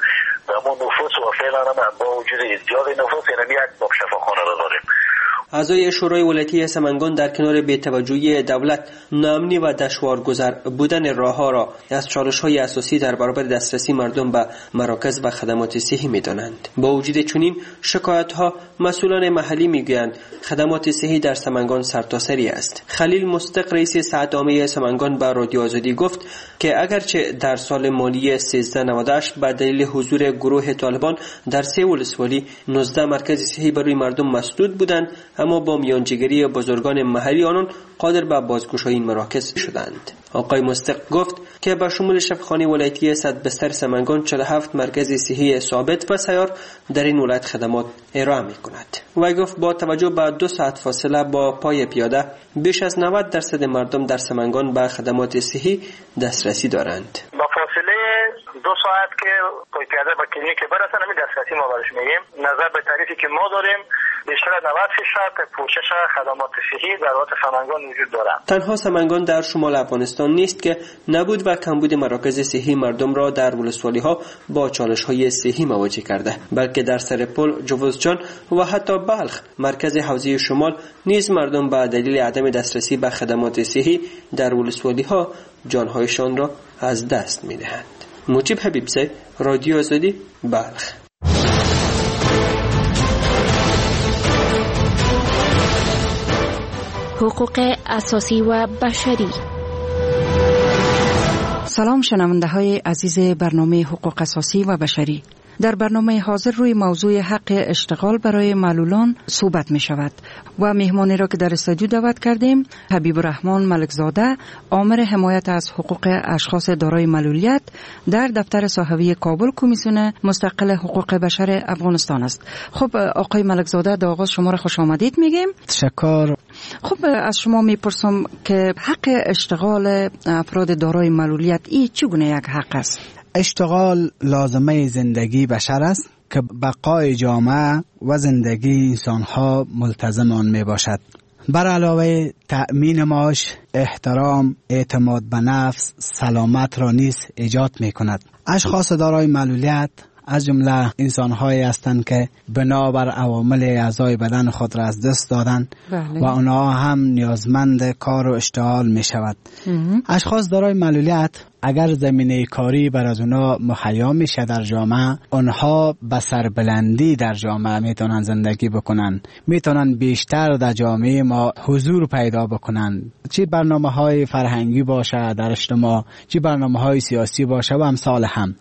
اما نفوس و فعلا با وجود ازدیاد نفوس یعنی یک باب شفاخانه را داریم. اعضای شورای ولایتی سمنگان در کنار بی‌توجهی دولت، ناامنی و دشوارگذر بودن راه‌ها را از چالش‌های اساسی در برابر دسترسی مردم به مراکز و خدمات صحی می‌دانند. با وجود چنین شکایت‌ها، مسئولان محلی می‌گویند خدمات صحی در سمنگان سرتاسری است. خلیل مصدق رئیس سعد عامه سمنگان به رادیو آزادی گفت که اگرچه در سال مالی 1398 به دلیل حضور گروه طالبان در 3 ولسوالی 19 مرکز صحی برای مردم مسدود بودند، اما با میانجیگری بزرگان محلی آنان قادر به بازگشایی این مراکز شدند. آقای مصدق گفت که با شمول شفاخانه ولایتی 100 بستر سمنگان 47 مرکز صحی ثابت و سیار در این ولایت خدمات ارائه می‌کند. و گفت با توجه به 2 ساعت فاصله با پای پیاده بیش از 90% مردم در سمنگان به خدمات صحی دسترسی دارند. با فاصله 2 ساعت که پای پیاده به کلینیک برسن همین دسترسی ما برش میگیم. نظر به تعریفی که ما داریم بیشتر از 90% پوشش خدمات صحی در ولایت سمنگان وجود دارد. تنها سمنگان در شمال افغانستان نیست که نبود و کمبود مراکز صحی مردم را در ولسوالی‌ها با چالش‌های صحی مواجه کرده، بلکه در سرپل، جوزجان و حتی بلخ مرکز حوزه شمال نیز مردم به دلیل عدم دسترسی به خدمات صحی در ولسوالی‌ها جان‌هایشان را از دست می‌دهند. مجیب حبیبزی، رادیو آزادی، بلخ. حقوق اساسی و بشری. سلام شنونده های عزیز برنامه حقوق اساسی و بشری. در برنامه حاضر روی موضوع حق اشتغال برای معلولان صحبت می شود و مهمانی را که در استودیو دعوت کردیم حبیب الرحمن ملکزاده، آمر حمایت از حقوق اشخاص دارای معلولیت در دفتر صحوی کابل کمیسیون مستقل حقوق بشر افغانستان است. خب آقای ملکزاده، در آغاز شما را خوش آمدید میگیم. تشکر. خب از شما میپرسم که حق اشتغال افراد دارای معلولیت این چگونه یک حق است؟ اشتغال لازمه زندگی بشر است که بقای جامعه و زندگی انسانها ملتزم آن می باشد. بر علاوه تأمین معاش، احترام، اعتماد به نفس، سلامت را نیز ایجاد می کند. اشخاص دارای معلولیت از جمله انسان‌هایی هستند که بنابر عوامل اعضای بدن خود را از دست دادند و آنها هم نیازمند کار و اشتغال می شود. اشخاص دارای معلولیت اگر زمینه کاری بر از اونا مهیا میشه در جامعه، آنها به سربلندی در جامعه میتونن زندگی بکنن، میتونن بیشتر در جامعه ما حضور پیدا بکنن، چه برنامه‌های فرهنگی باشه در اجتماع، چه برنامه‌های سیاسی باشه و امثال هم.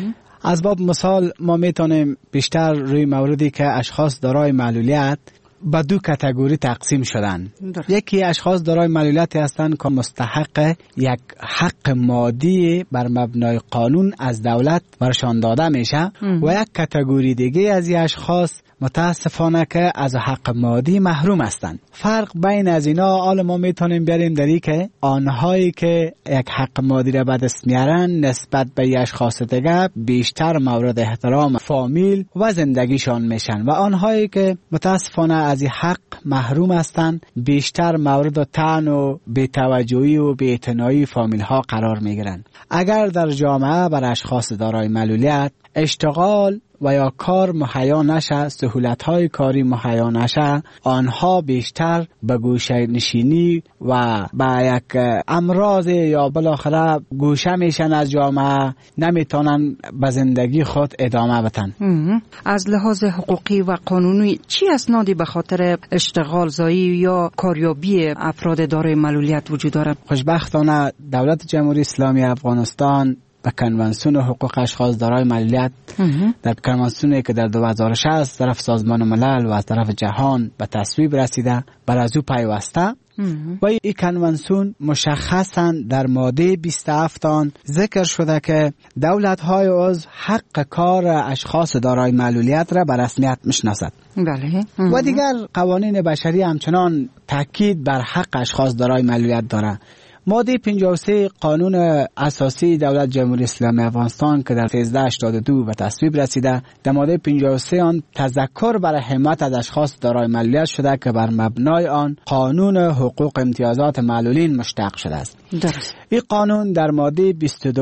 از باب مثال ما میتونیم بیشتر روی موردی که اشخاص دارای معلولیت به 2 کاتگوری تقسیم شدن. یکی اشخاص دارای معلولیتی هستند که مستحق یک حق مادی بر مبنای قانون از دولت برشان داده میشه و یک کاتگوری دیگه از این اشخاص متاسفانه که از حق مادی محروم هستند. فرق بین از اینا حالا ما میتونیم بیاریم در این که آنهایی که یک حق مادی را به دست میارن نسبت به اشخاص دیگه بیشتر مورد احترام فامیل و زندگیشان میشن و آنهایی که متاسفانه از این حق محروم هستند بیشتر مورد طعن و بی‌توجهی و بی‌اعتنایی فامیل ها قرار میگیرن. اگر در جامعه بر اشخاص دارای معلولیت اشتغال و یا کار مهیا نشه، سهولت‌های کاری مهیا نشه، آنها بیشتر به گوشه نشینی و به یک امراض یا بالاخره گوشه میشن از جامعه، نمیتونن به زندگی خود ادامه بدن. از لحاظ حقوقی و قانونی چی اسنادی به خاطر اشتغال زایی یا کاریابی افراد دارای معلولیت وجود دارد؟ خوشبختانه دولت جمهوری اسلامی افغانستان به کنوانسیون حقوق اشخاص دارای معلولیت در کنوانسیونی که در 2006 از طرف سازمان ملل و از طرف جهان به تصویب رسیده بر از او پیوسته و این کنوانسیون مشخصا در ماده 27 آن ذکر شده که دولت‌های عضو حق کار اشخاص دارای معلولیت را به رسمیت میشناسد. بله. و دیگر قوانین بشری همچنان تاکید بر حق اشخاص دارای معلولیت دارد ماده 53 قانون اساسی دولت جمهوری اسلامی افغانستان که در 1382 و تصویب رسیده، در ماده 53 آن تذکر برای حمایت از اشخاص دارای معلولیت شده که بر مبنای آن قانون حقوق امتیازات معلولین مشتق شده است. درست. این قانون در ماده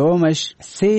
22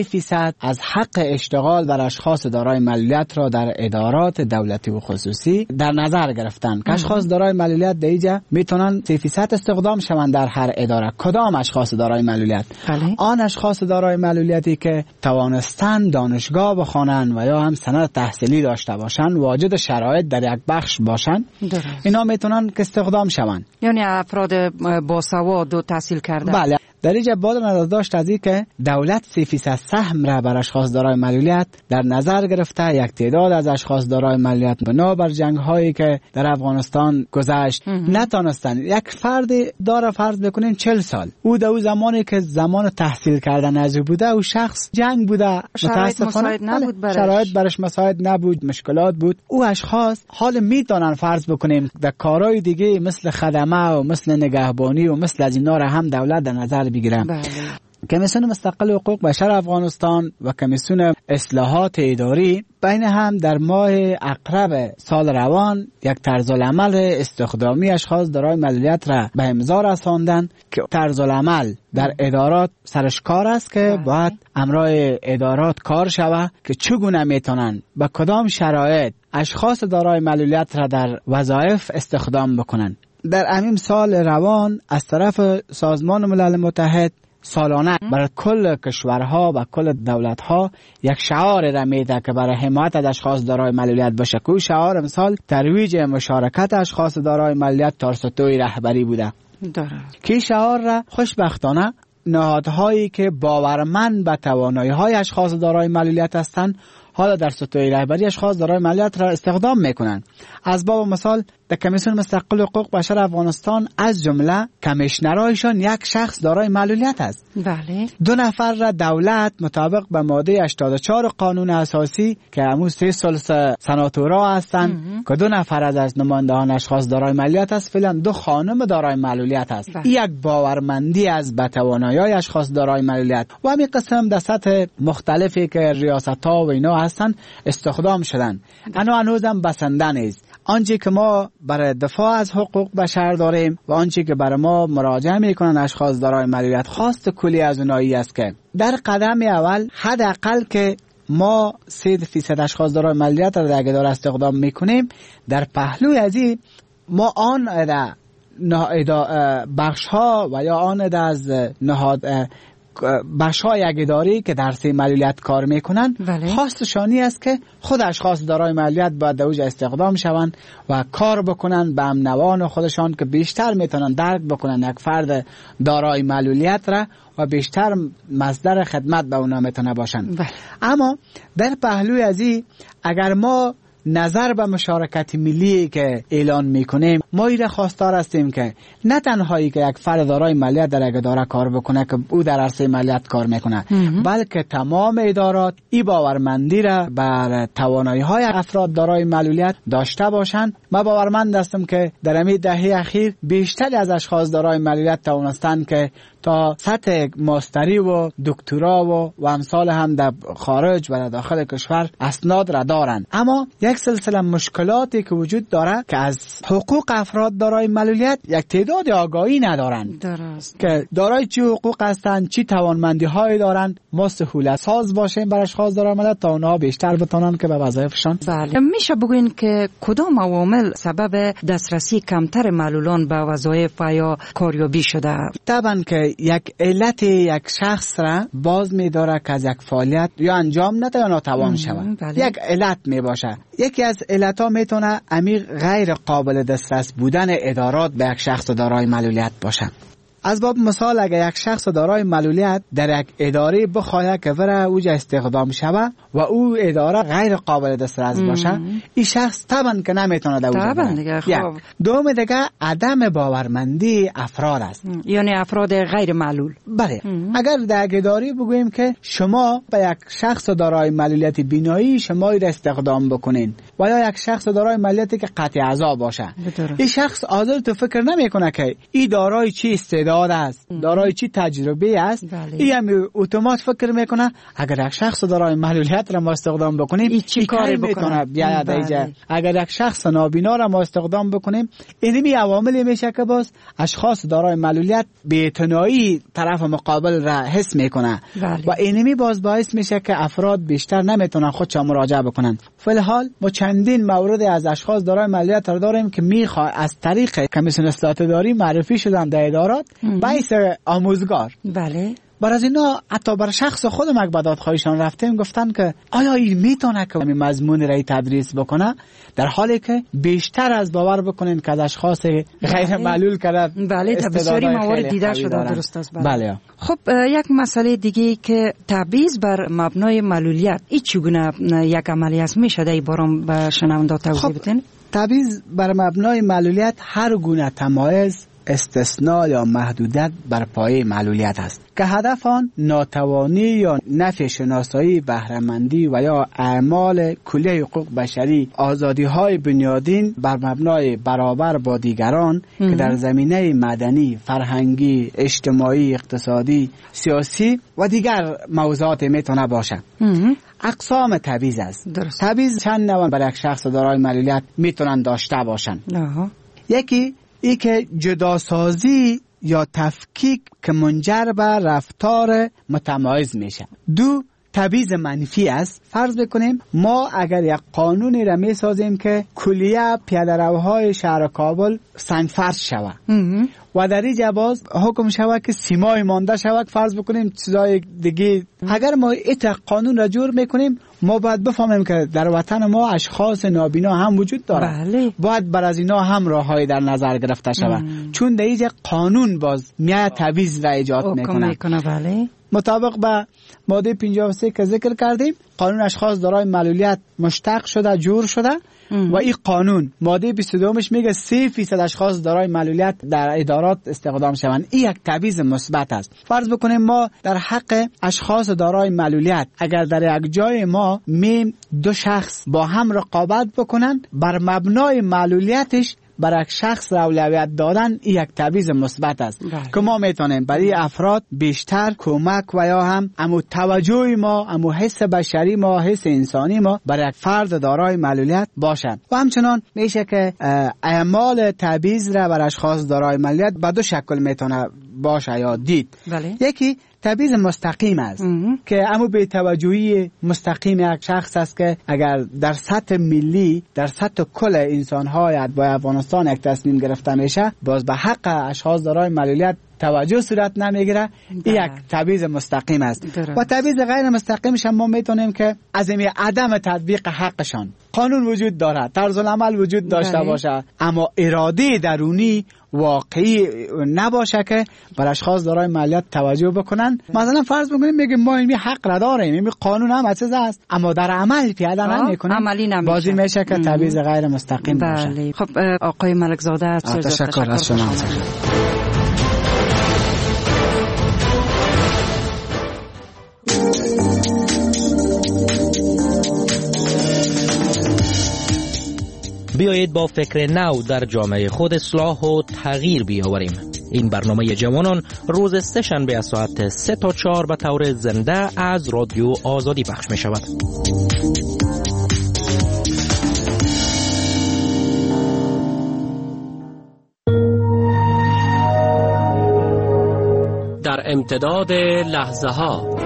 3% از حق اشتغال بر اشخاص دارای معلولیت را در ادارات دولتی و خصوصی در نظر گرفتن که اشخاص دارای معلولیت در اینجا میتونن 3% استخدام شوند در هر اداره. کدام اشخاص دارای معلولیت؟ آن اشخاص دارای معلولیتی که توانستند دانشگاه بخوانند و یا هم سند تحصیلی داشته باشند، واجد شرایط در یک بخش باشند، اینا میتونن که استخدام شوند. یعنی افراد با سواد و تحصیل کرده. بله. در اینجا باید نظر داشت از این که دولت 3% سهم را بر اشخاص دارای معلولیت در نظر گرفته. یک تعداد از اشخاص دارای معلولیت بنا بر جنگ هایی که در افغانستان گذشت نتانستند. یک فرد داره فرض بکنین 40 سال، او در اون زمانی که زمان تحصیل کردن از او بوده، او شخص جنگ بوده، شرایط مساعد نبود برش. شرایط برش مساعد نبود، مشکلات بود. او اشخاص حال میتونن فرض بکنیم در کارهای دیگه مثل خدمه و مثل نگهبانی و مثل از اینا را هم دولت در نظر بگیرم. کمیسیون مستقل حقوق بشر افغانستان و کمیسیون اصلاحات اداری بین هم در ماه اقرب سال روان یک طرزالعمل استخدامی اشخاص دارای معلولیت را به امضا رساندند که طرزالعمل در ادارات سرش کار است که باید امرای ادارات کار شود که چگونه میتونن با کدام شرایط اشخاص دارای معلولیت را در وظایف استخدام بکنن. در همین سال روان از طرف سازمان ملل متحد سالانه برای کل کشورها و کل دولتها یک شعار را میده که برای حمایت از اشخاص دارای معلولیت باشه. که شعار مثال ترویج مشارکت اشخاص دارای معلولیت توسط رهبری بوده. که شعار را خوشبختانه نهادهایی که باورمند به توانایی‌های اشخاص دارای معلولیت هستند حالا در سطوح رهبری اشخاص دارای معلولیت را استخدام میکنند. از باب مثال در کمیسیون مستقل حقوق بشر افغانستان از جمله کمیشنرایشان یک شخص دارای معلولیت است. بله. 2 نفر را دولت مطابق به ماده 84 قانون اساسی که همون 3 سناتورا هستند که 2 نفر از نمایندگان اشخاص دارای معلولیت است، فعلا 2 خانم دارای معلولیت است. یک باورمندی از بتوانایی اشخاص دارای معلولیت و همین قسم در سطح مختلفی که ریاست‌ها و اینا هستند استخدام شدن. انا هنوزم بسنده نیست. آنچه که ما برای دفاع از حقوق بشر داریم و آنچه که برای ما مراجعه میکنن اشخاص دارای معلولیت خواست کلی از اونایی است که در قدم اول حداقل که ما 3% اشخاص دارای معلولیت را در اداره استخدام میکنیم، در پهلوی از این ما آن بخش ها و یا آن از نهاد بخش‌های یک اداری که در سه معلولیت کار میکنن خواستشانی است که خود اشخاص دارای معلولیت باید در اوج استخدام شوند و کار بکنن به امنوان خودشان که بیشتر میتونن درک بکنن یک فرد دارای معلولیت را و بیشتر مصدر خدمت به اونا میتونه باشن. اما در پهلوی از این اگر ما نظر به مشارکت ملی که اعلان میکنیم، ما ایره خواستار هستیم که نه تنهایی که یک فرد دارای معلولیت در یک اداره کار بکنه که او در عرصه معلولیت کار میکنه، بلکه تمام ادارات ای باورمندی را بر توانایی های افراد دارای معلولیت داشته باشند. ما باورمند هستم که در همین دهه اخیر بیشتر از اشخاص دارای معلولیت توانستند که تا سطح ماستری و دکترا و امثال هم در خارج و در داخل کشور اسناد را دارند. اما یک سلسله مشکلاتی که وجود داره که از حقوق افراد دارای معلولیت یک تعداد آگاهی ندارند. درست. که دارای چی حقوق هستند، چی توانمندی هایی دارند، ما سهولت ساز باشیم برای اشخاص دارای معلولیت تا اونها بیشتر بتونن که به وظایفشان. بله. میشه بگوین که کدام عوامل سبب دسترسی کمتر معلولان به وظایف یا کاریابی شده؟ طبعا که یک علت یک شخص را باز می‌داره که از یک فعالیت یا انجام نده یا ناتوان شود. یک علت میباشه. یکی از علتها میتونه عمیق غیر قابل دسترس بودن ادارات به یک شخص دارای معلولیت باشه. از باب مثال اگر یک شخص دارای معلولیت در یک اداره بخواهد که وره اوج استخدام شود و او اداره غیر قابل دسترس باشه، این شخص طبعا که نمیتونه در اوج بره. دوم دیگه عدم باورمندی افراد است، یعنی افراد غیر معلول. بله. اگر در یک اداره بگوییم که شما به یک شخص دارای معلولیت بینایی شما را استخدام بکنین و یا یک شخص دارای معلولیتی که قطع اعضا باشه، این شخص حاضر تو فکر نمیکنه که این دارای چی استعداد استعداد است، دارای چی تجربه است، این هم اتومات فکر میکنه اگر یک شخص دارای معلولیت را ما استخدام بکنیم این چی کاری میکنه بیاد اینجا. اگر یک شخص نابینا را ما استخدام بکنیم اینمی عواملی میشه که باز اشخاص دارای معلولیت بی‌اعتنایی طرف مقابل را حس میکنه و اینمی باز باعث میشه که افراد بیشتر نمیتونن خودشان مراجعه بکنن. فلحال ما چندین مورد از اشخاص دارای معلولیت را داریم که میخواد از طریق کمیسیون اصلاحات اداری معرفی شدن در ادارات باعث آموزگار. بله. بر از اینا حتی بر شخص خودم یک بدادخواهیشان رفتیم گفتن که آیا این میتونه که مضمون را تدریس بکنه، در حالی که بیشتر از باور بکنین که از اشخاص غیر معلول کردن. بله بسیاری موارد دیده شده. درست است. بله. خب یک مسئله دیگه که تبعیض بر مبنای معلولیت این چگونه یک عملی است، میشه در این باره به شنونده توضیح بدین؟ تبعیض بر مبنای معلولیت هر گونه تمایز، استثناء یا محدودیت بر پایه معلولیت است که هدف آن ناتوانی یا نفی شناسایی، بهره‌مندی و یا اعمال کلیه حقوق بشری، آزادی‌های بنیادین بر مبنای برابر با دیگران که در زمینه مدنی، فرهنگی، اجتماعی، اقتصادی، سیاسی و دیگر موضوعات میتونه باشه. اقسام تبعیض است. تبعیض چند نوع بر یک شخص دارای معلولیت میتونن داشته باشن. یکی ای که جداسازی یا تفکیک که منجر به رفتار متمایز میشه. دو، تبعیض منفی است. فرض بکنیم ما اگر یک قانونی را میسازیم که کلیه پیاده‌روهای شهر کابل سنگفرش شود و در اینجا باز حکم شود که سیمای مانده شود، فرض بکنیم چیزای دیگه، اگر ما ایت قانون را جور میکنیم ما باید بفهمیم که در وطن ما اشخاص نابینا هم وجود دارند. باید بر از اینا هم راههای در نظر گرفته شود، چون در اینجا قانون باز میاد تبعیض را ایجاد میکنه. مطابق به ماده 53 که ذکر کردیم قانون اشخاص دارای معلولیت مشتق شده، جور شده و این قانون ماده 22 میگه 3% اشخاص دارای معلولیت در ادارات استخدام شوند. این یک تبعیض مثبت است. فرض بکنیم ما در حق اشخاص دارای معلولیت اگر در یک جای ما دو شخص با هم رقابت بکنن بر مبنای معلولیتش برای یک شخص اولویت دادن یک تبعیض مثبت است که ما میتونیم برای افراد بیشتر کمک و یا هم توجه ما، حس بشری ما، حس انسانی ما برای یک فرد دارای معلولیت باشد. و همچنان میشه که اعمال تبعیض را بر اشخاص دارای معلولیت به دو شکل میتونه باشه یا دید. یکی تبعیض مستقیم است که به توجهی مستقیم یک شخص است که اگر در سطح ملی، در سطح کل انسان‌های با افغانستان یک تصمیم گرفته میشه باز به حق اشخاص دارای معلولیت توجه صورت نمیگیره. این یک تبعیض مستقیم است. و تبعیض غیر مستقیمش هم ما میتونیم که از این عدم تطبیق حقشان، قانون وجود داره، طرز العمل وجود داشته باشه اما اراده درونی واقعی نباشه که بر اشخاص دارای معلولیت توجه بکنن. مثلا فرض بکنیم میگیم ما این حق را داریم، این قانون هم چیز است اما در عمل پیاده نمیکنیم، بازی میشه که تبعیض غیر مستقیم باشه. خب آقای ملکزاده تشکر از شما. بیایید با فکر نو در جامعه خود اصلاح و تغییر بیاوریم. این برنامه جوانان روز سه‌شنبه از ساعت 3 تا 4 به طور زنده از رادیو آزادی پخش می شود. در امتداد لحظه ها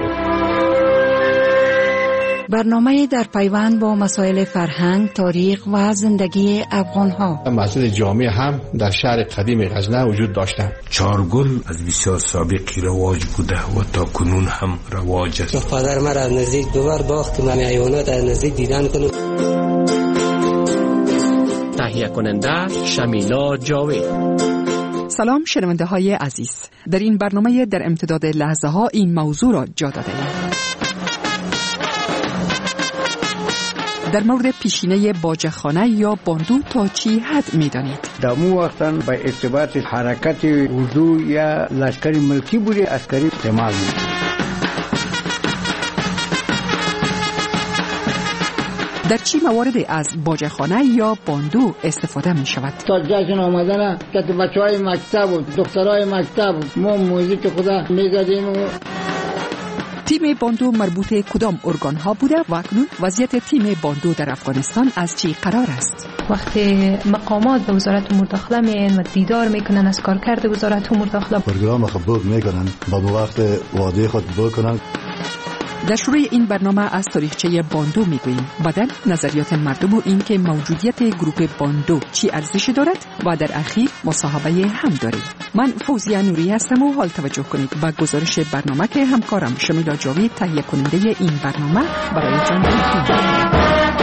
برنامه در پیوند با مسائل فرهنگ، تاریخ و زندگی افغان‌ها. مسجد جامع هم در شهر قدیم غزنه وجود داشته. چارگل از بسیار سابقی رواج بوده و تا کنون هم رواج است. پدر من از نزدیک دوبار باخت من حیوانات از نزدیک دیدن کنم. تهیه کننده شمیلا جاوید. سلام شنونده های عزیز، در این برنامه در امتداد لحظه ها این موضوع را جا داده ایم. در مورد پیشینه باجخانه یا باندو تا چی حد می دانید؟ در مو وقتا با ارتباط حرکت اردو یا لشکر ملکی بودی عسکری استعمال می. در چی موارد از باجخانه یا باندو استفاده می شود؟ تا جشن آمدن که بچهای مکتب و دخترای مکتب ما موزیک خدا میزدیم. تیم باندو مربوط کدام ارگان ها بوده و اکنون وضعیت تیم باندو در افغانستان از چی قرار است؟ وقتی مقامات به وزارت امور داخله میان و دیدار میکنن از کارکرد وزارت امور داخله، پروگرام خبر میکنن با وقت وعده خود بکنن. در شروع این برنامه از تاریخچه باندو میگوییم، بعداً نظریات مردم و این که موجودیت گروه باندو چی ارزش دارد و در اخیر مصاحبه هم داریم. من فوزیه نوری هستم و حال توجه کنید به گزارش برنامه که همکارم شمیلا جاوید تهیه کننده این برنامه برای جان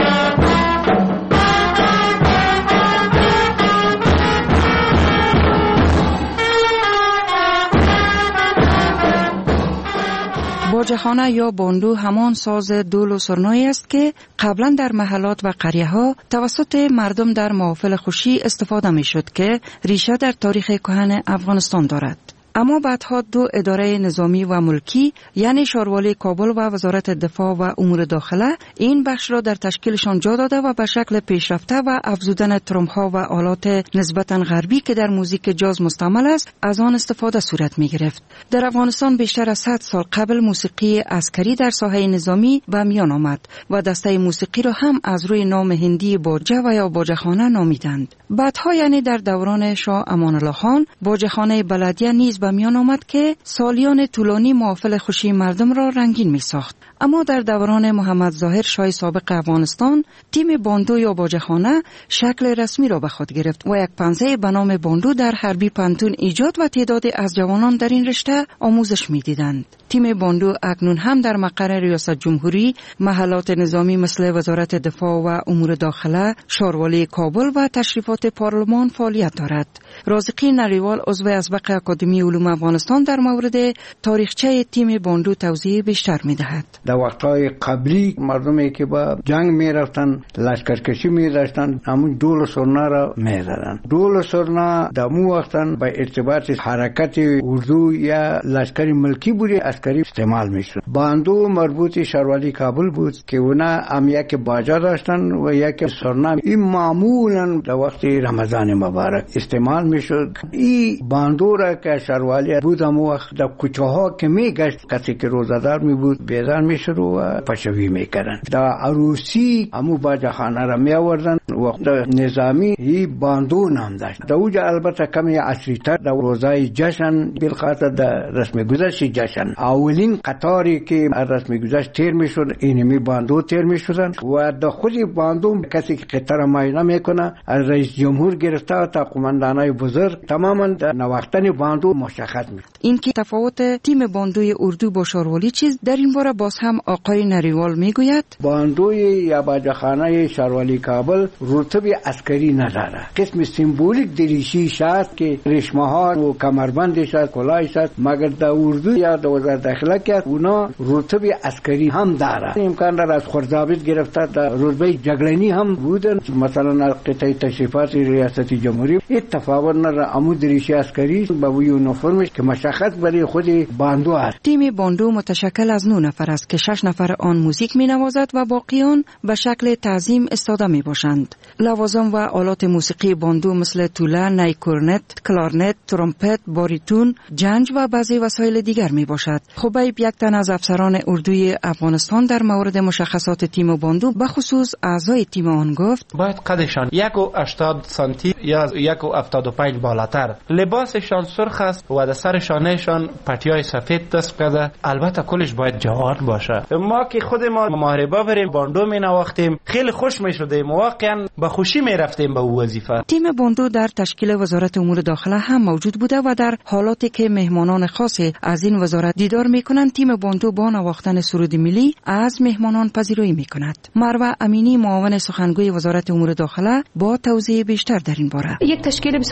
باجخانه یا باندو همان ساز دول و سرنایی است که قبلا در محلات و قریه ها توسط مردم در محافل خوشی استفاده می شد که ریشه در تاریخ کهن افغانستان دارد. اما بعدها دو اداره نظامی و ملکی یعنی شاروالی کابل و وزارت دفاع و امور داخله این بخش را در تشکیلشان جا داده و به شکل پیشرفته و افزودن ترم‌ها و آلات نسبتاً غربی که در موزیک جاز مستعمل است از آن استفاده صورت می گرفت. در افغانستان بیشتر از 100 سال قبل موسیقی عسکری در ساحه نظامی به میان آمد و دسته موسیقی را هم از روی نام هندی باجه و یا باجخانه نامیدند. بعدها یعنی در دوران شاه امان الله خان باجخانه بلدیه نیز به میان آمد که سالیان طولانی محافل خوشی مردم را رنگین می ساخت. اما در دوران محمد ظاهر شاه سابق افغانستان تیم باندو یا باجخانه شکل رسمی را به خود گرفت و یک پنزه به نام باندو در حربی پنتون ایجاد و تعدادی از جوانان در این رشته آموزش می دیدند. تیم باندو اکنون هم در مقر ریاست جمهوری، محلات نظامی مثل وزارت دفاع و امور داخله، شاروالی کابل و تشریفات پارلمان فعالیت دارد. رازقی نریوال عضو اسبق اکادمی علوم افغانستان در مورد تاریخچه تیم باندو توضیح بیشتر می دهد. در وقتهای قبلی مردمی که با جنگ می رفتن لشکرکشی می داشتن همون دول و سرنا را می زدن. دول و سرنا در مو وقتا با ارتباط حرکت اردو یا لشکر ملکی بودی عسکری استعمال می شد. باندو مربوط شاروالی کابل بود که اونا هم یک باجا داشتن و یک سرنا. این معمولا در وقت رمضان مبارک استعمال می شد. این باندو را که شاروالی بود همون وقت در کوچه ها که می گشت کسی که روزدار می بود بیدار می شد و پشوی می کردن. در عروسی همون باجخانه را می آوردن. وقت نظامی این باندو نام داشت. در اوجا البته کمی عصری تر در روزای جشن بالخاطر در رسم گذشت جشن اولین قطاری که رسم گذشت تیر می شد اینمی باندو تیر می شدن و در خود باندو کسی که قطار معاینه میکنه از رئیس جمهور گرفته تا قماندانای بزرگ تماما در نواختن باندو مشخص می. این که تفاوت تیم باندوی اردو با شاروالی چیز در این باره باز هم آقای نریوال میگوید باندوی یا باجخانه شاروالی کابل رتبه عسکری نداره. قسم سمبولیک دریشی شاست که رشمه ها و کمربندش است کلاهش است، مگر در اردو یا در وزارت داخله که اونا رتبه عسکری هم داره. امکان داره از خردابیت گرفته در رتبه جگلنی هم بودن. مثلا قطعه تشریفات ریاست جمهوری اتفاق نداره. عمود دریشی عسکری با وی یونیفرمش که مشخص برای خود باندو است. تیم باندو متشکل از 9 نفر است که 6 نفر آن موزیک می نوازد و باقیان به شکل تعظیم استاده می باشند. لوازم و آلات موسیقی باندو مثل توله، نی کورنت، کلارنت، ترومپت، باریتون، جنج و بعضی وسایل دیگر می باشد. خبیب یک تن از افسران اردوی افغانستان در مورد مشخصات تیم باندو به خصوص اعضای تیم آن گفت: باید قدشان 1.80 سانتی یا 1.75 بالاتر، لباسشان سرخ است و در سر شانهشان پتیای سفید دست کرده. البته کلش باید جوان باشه. ما که خود ما محاربه بریم باندو می نواختیم خیلی خوش می شدیم، واقعا با خوشی می رفتیم به وظیفه. تیم باندو در تشکیل وزارت امور داخله هم موجود بوده و در حالاتی که مهمانان خاصی از این وزارت دیدار می کنند تیم باندو با نواختن سرود ملی از مهمانان پذیرایی می کند. مروه امینی معاون سخنگوی وزارت امور داخله با توضیح بیشتر در این باره: یک تشکیل بسیار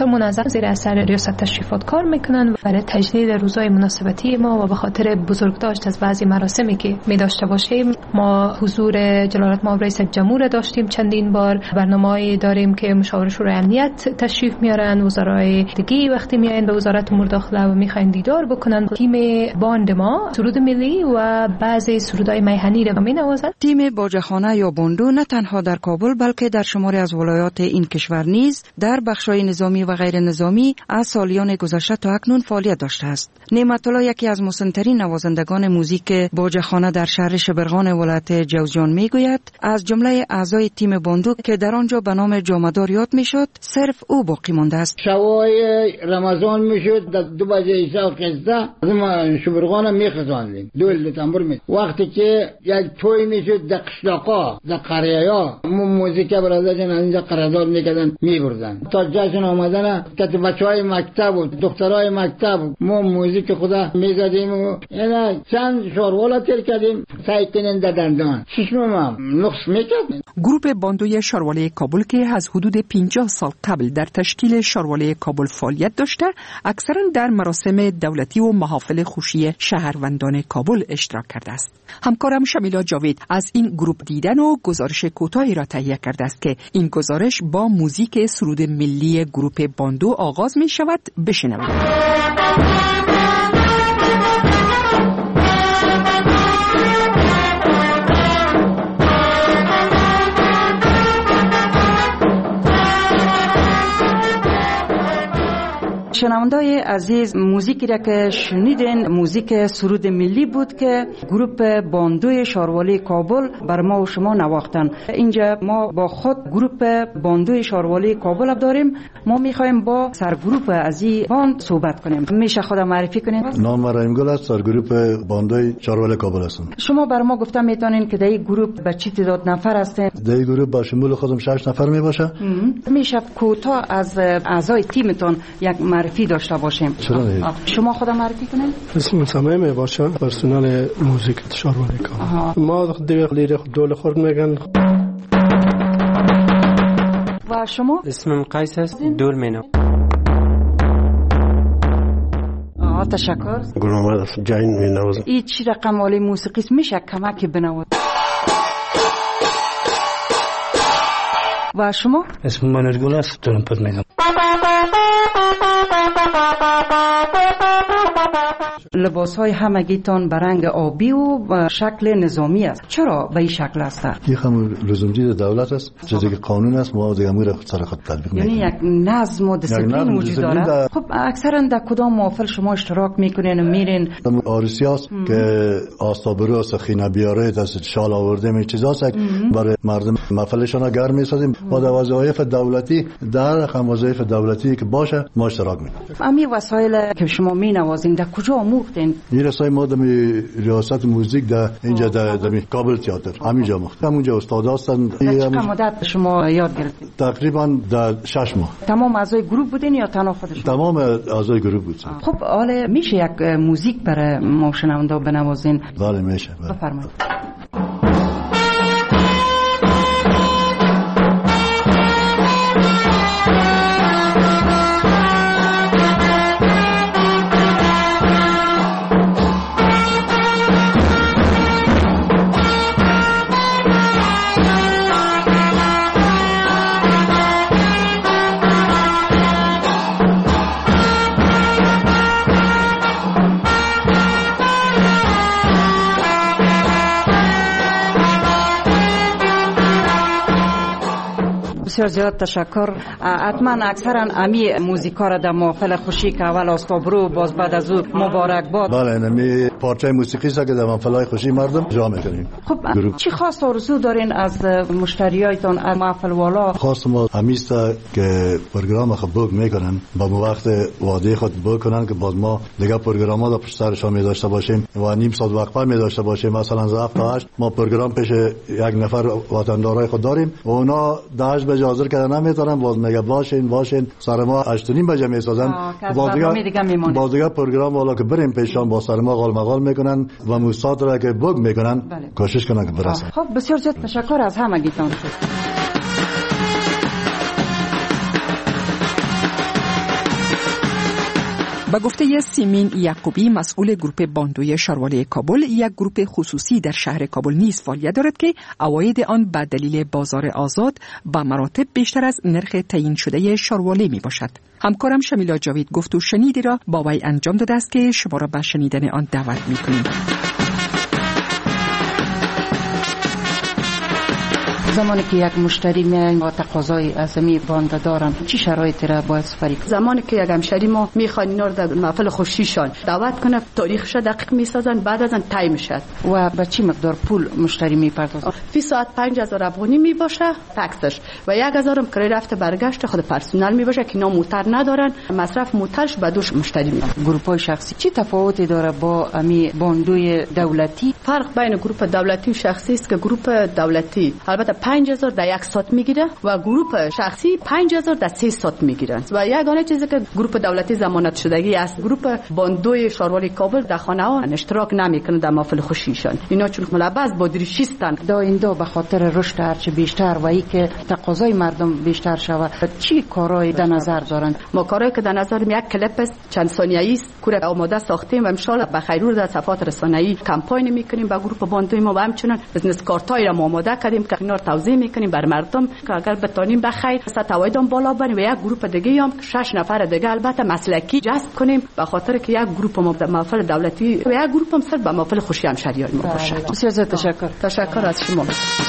منظم زیر اثر ریاست تشریفات کار میکنن برای تجدید روزهای مناسبتی ما و به خاطر بزرگداشت از بعضی مراسمی که می داشته باشیم. ما حضور جلالت مآب رئیس جمهور داشتیم چندین بار. برنامه‌ای داریم که مشاور شورای امنیت تشریف میارن، وزرای دیگه وقتی میایین به وزارت امور داخله و میخواین دیدار بکنن. تیم باند ما سرود ملی و بعضی سرودهای میهنی را مینوازند. تیم باجخانه یا باندو نه تنها در کابل بلکه در شماری از ولایات این کشور نیز در بخش‌های نظامی و غیر نظامی از سالیان گذشته تا اکنون فعالیت داشته است. نعمت الله یکی از مسن‌ترین نوازندگان موزیک باجخانه در شهر شبرغان ولایت جوزجان میگوید از جمله اعضای تیم باندو که در آنجا به نام جامدار یاد میشد صرف او باقی مانده است. شوای رمضان میشد در 2 بجه عشاء قصده ما شبرغان میخزاندیم دول تنبور می وقتی که یک توی میشد در قشلاقا در قریه‌ها موزیک برادران اینجا قرارداد میکردن میبردن تا جشن آمدن که بچهای مکتب و دخترای مکتب ما موزیک خدا میزدیم و اینا چند شاروالا تیر کردیم سعی کنین در دندان ششمم هم نقص میکرد. گروپ باندوی شارواله کابل که از حدود 50 سال قبل در تشکیل شارواله کابل فعالیت داشته اکثرا در مراسم دولتی و محافل خوشی شهروندان کابل اشتراک کرده است. همکارم شمیلا جاوید از این گروپ دیدن و گزارش کوتاهی را تهیه کرده است که این گزارش با موزیک سرود ملی گروپ باندو آغاز می شود. بشنوید. شنوندای عزیز، موزیکی را که شنیدین موزیک سرود ملی بود که گروپ باندوی شارواله کابل بر ما و شما نواختن. اینجا ما با خود گروپ باندوی شارواله کابل داریم. ما میخوایم با سرگروپ از این باند صحبت کنیم. میشه خود معرفی کنین؟ نام رحیم گل است، سرگروپ باندوی شارواله کابل هستم. شما بر ما گفتم میتونین که در این گروپ به چی تعداد نفر هستین؟ در این گروپ با شمول خودم 6 نفر میباشه. میشه کوتاه از اعضای تیمتون یک معرفی داشته باشیم. شما خود معرفی کنین؟ اسمم سمیم باشه، پرسنل موزیک شارواله کابل. ما دیگه دول خورد میگن. و شما؟ اسمم قیس است، دول مینو. تشکر. گروه جاین مینوازم. این چی رقم والی موسیقی میشه کمکی بنوازم؟ و شما؟ اسمم منرگل است، ترومپت میزنم. لباس‌های همگیتان به رنگ آبی و شکل نظامی است. چرا به این شکل است؟ این هم لزومدید دولت است، چیزی که قانون است، ما دیگه امور سر خود تطبیق می‌کنیم. یعنی یک نظم و دیسیپلین وجود داره. خب اکثرا در کدام محافل شما اشتراک میکنین و میرین؟ آرسیاس که آستابرو است، خینه بیاره است، شال آورده می چیزاست برای مردم محفلشون گرم می‌سازیم. با وظایف دولتی در رقم وظایف دولتی که باشه ما اشتراک می‌کنیم. امی وسایل که شما مینوازین در کجا آموختین؟ این رسای ما در ریاست موزیک در اینجا در کابل تئاتر همینجا مختم. همونجا استاد هستن. چه مدت شما یاد گرفتین؟ تقریبا در 6 ماه. تمام اعضای گروه بودین یا تنها خودشون؟ تمام اعضای گروه بود. خب حالا میشه یک موزیک برای ما شنوندا بنوازین؟ بله میشه. بفرمایید. بسیار زیاد تشکر. حتما اکثرا امی موزیکا را در محفل خوشی که اول آستابرو باز بعد از او مبارک باد. بله نمی پارچه موسیقی است که در محفل‌های خوشی مردم اجرا می‌کنیم. خب چی خاص آرزو دارین از مشتریایتان از محفل والا؟ خاص ما همیست که پروگرام خود بوک میکنن با وقت وعده خود بوک کنن که باز ما دیگه پروگرام‌ها را پشت سرشون می داشته باشیم و نیم ساعت وقفه می داشته باشیم. مثلا از 7 تا 8 ما پروگرام پیش یک نفر وطندارای خود داریم و اونا 8 بجه حاضر کردن نمیتونن باز میگه باشین سر ما 8:30 بجه میسازن. باز دیگه پروگرام والا که بریم پیشان با سر ما قال مقال میکنن و موساد را که بوک میکنن کوشش کنن که برسن. خب بسیار زیاد تشکر از همگیتان. به گفته سیمین یعقوبی مسئول گروپ باندوی شاروالی کابل، یک گروپ خصوصی در شهر کابل نیز فعالیت دارد که عواید آن به دلیل بازار آزاد به مراتب بیشتر از نرخ تعیین شده شاروالی می باشد. همکارم شمیلا جاوید گفت و شنیدی را با وی انجام داده است که شما را به شنیدن آن دعوت می کنیم. زمانی که یک مشتری میاد با تقاضای از می باند دارن، چی شرایطی را باید سپری؟ زمانی که یک همشری ما میخواد اینا رو در محفل خوشیشان دعوت کنه، تاریخش دقیق میسازن، بعد از آن تایم میشد. و به چی مقدار پول مشتری میپردازه؟ فی ساعت 5000 افغانی میباشه تکسش و 1000 کرایه رفت برگشت خود پرسنل میباشه که اینا موتر ندارن، مصرف موترش به دوش مشتری میاد. گروپ‌های شخصی چی تفاوتی داره با امی باندوی دولتی؟ فرق بین گروپ دولتی و شخصی است که گروپ دولتی البته 5000 در یک ساعت میگیره و گروپ شخصی 5000 در 3 ساعت میگیرن و یگانه چیزی که گروپ دولتی ضمانت شدگی است. گروپ باندوی شاروالی کابل در خانه ها اشتراک نمیکنه در محفل خوشیشان، اینا چون ملبس با دریشیستن. آینده به خاطر رشد هرچه بیشتر و ای که تقاضای مردم بیشتر شود، چی کارهای در نظر دارن؟ ما کارهایی که در نظر یک کلیپ است چند ثانیه‌ای است که آماده ساختیم و ان شاء الله به خیر در صفحات رسانه‌ای کمپاین میکنیم با گروپ باندوی ما و همچنین بزنس کارتای را آماده کردیم که اینا توضیح میکنیم بر مردم که اگر بتونیم بخیر سطح عوایدم بالا بریم و یک گروپ دیگه هم 6 نفر دیگه البته مسلکی جذب کنیم به خاطر که یک گروپ ما در محفل دولتی و یک گروپ هم صرف به محفل خوشی همشهریان ما باشه. بسیار تشکر از شما.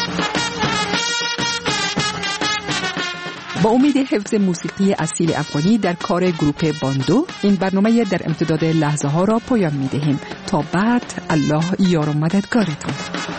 با امید حفظ موسیقی اصیل افغانی در کار گروپ باندو، این برنامه در امتداد لحظه ها را پایان می دهیم. تا بعد، الله یار و مددگارتان.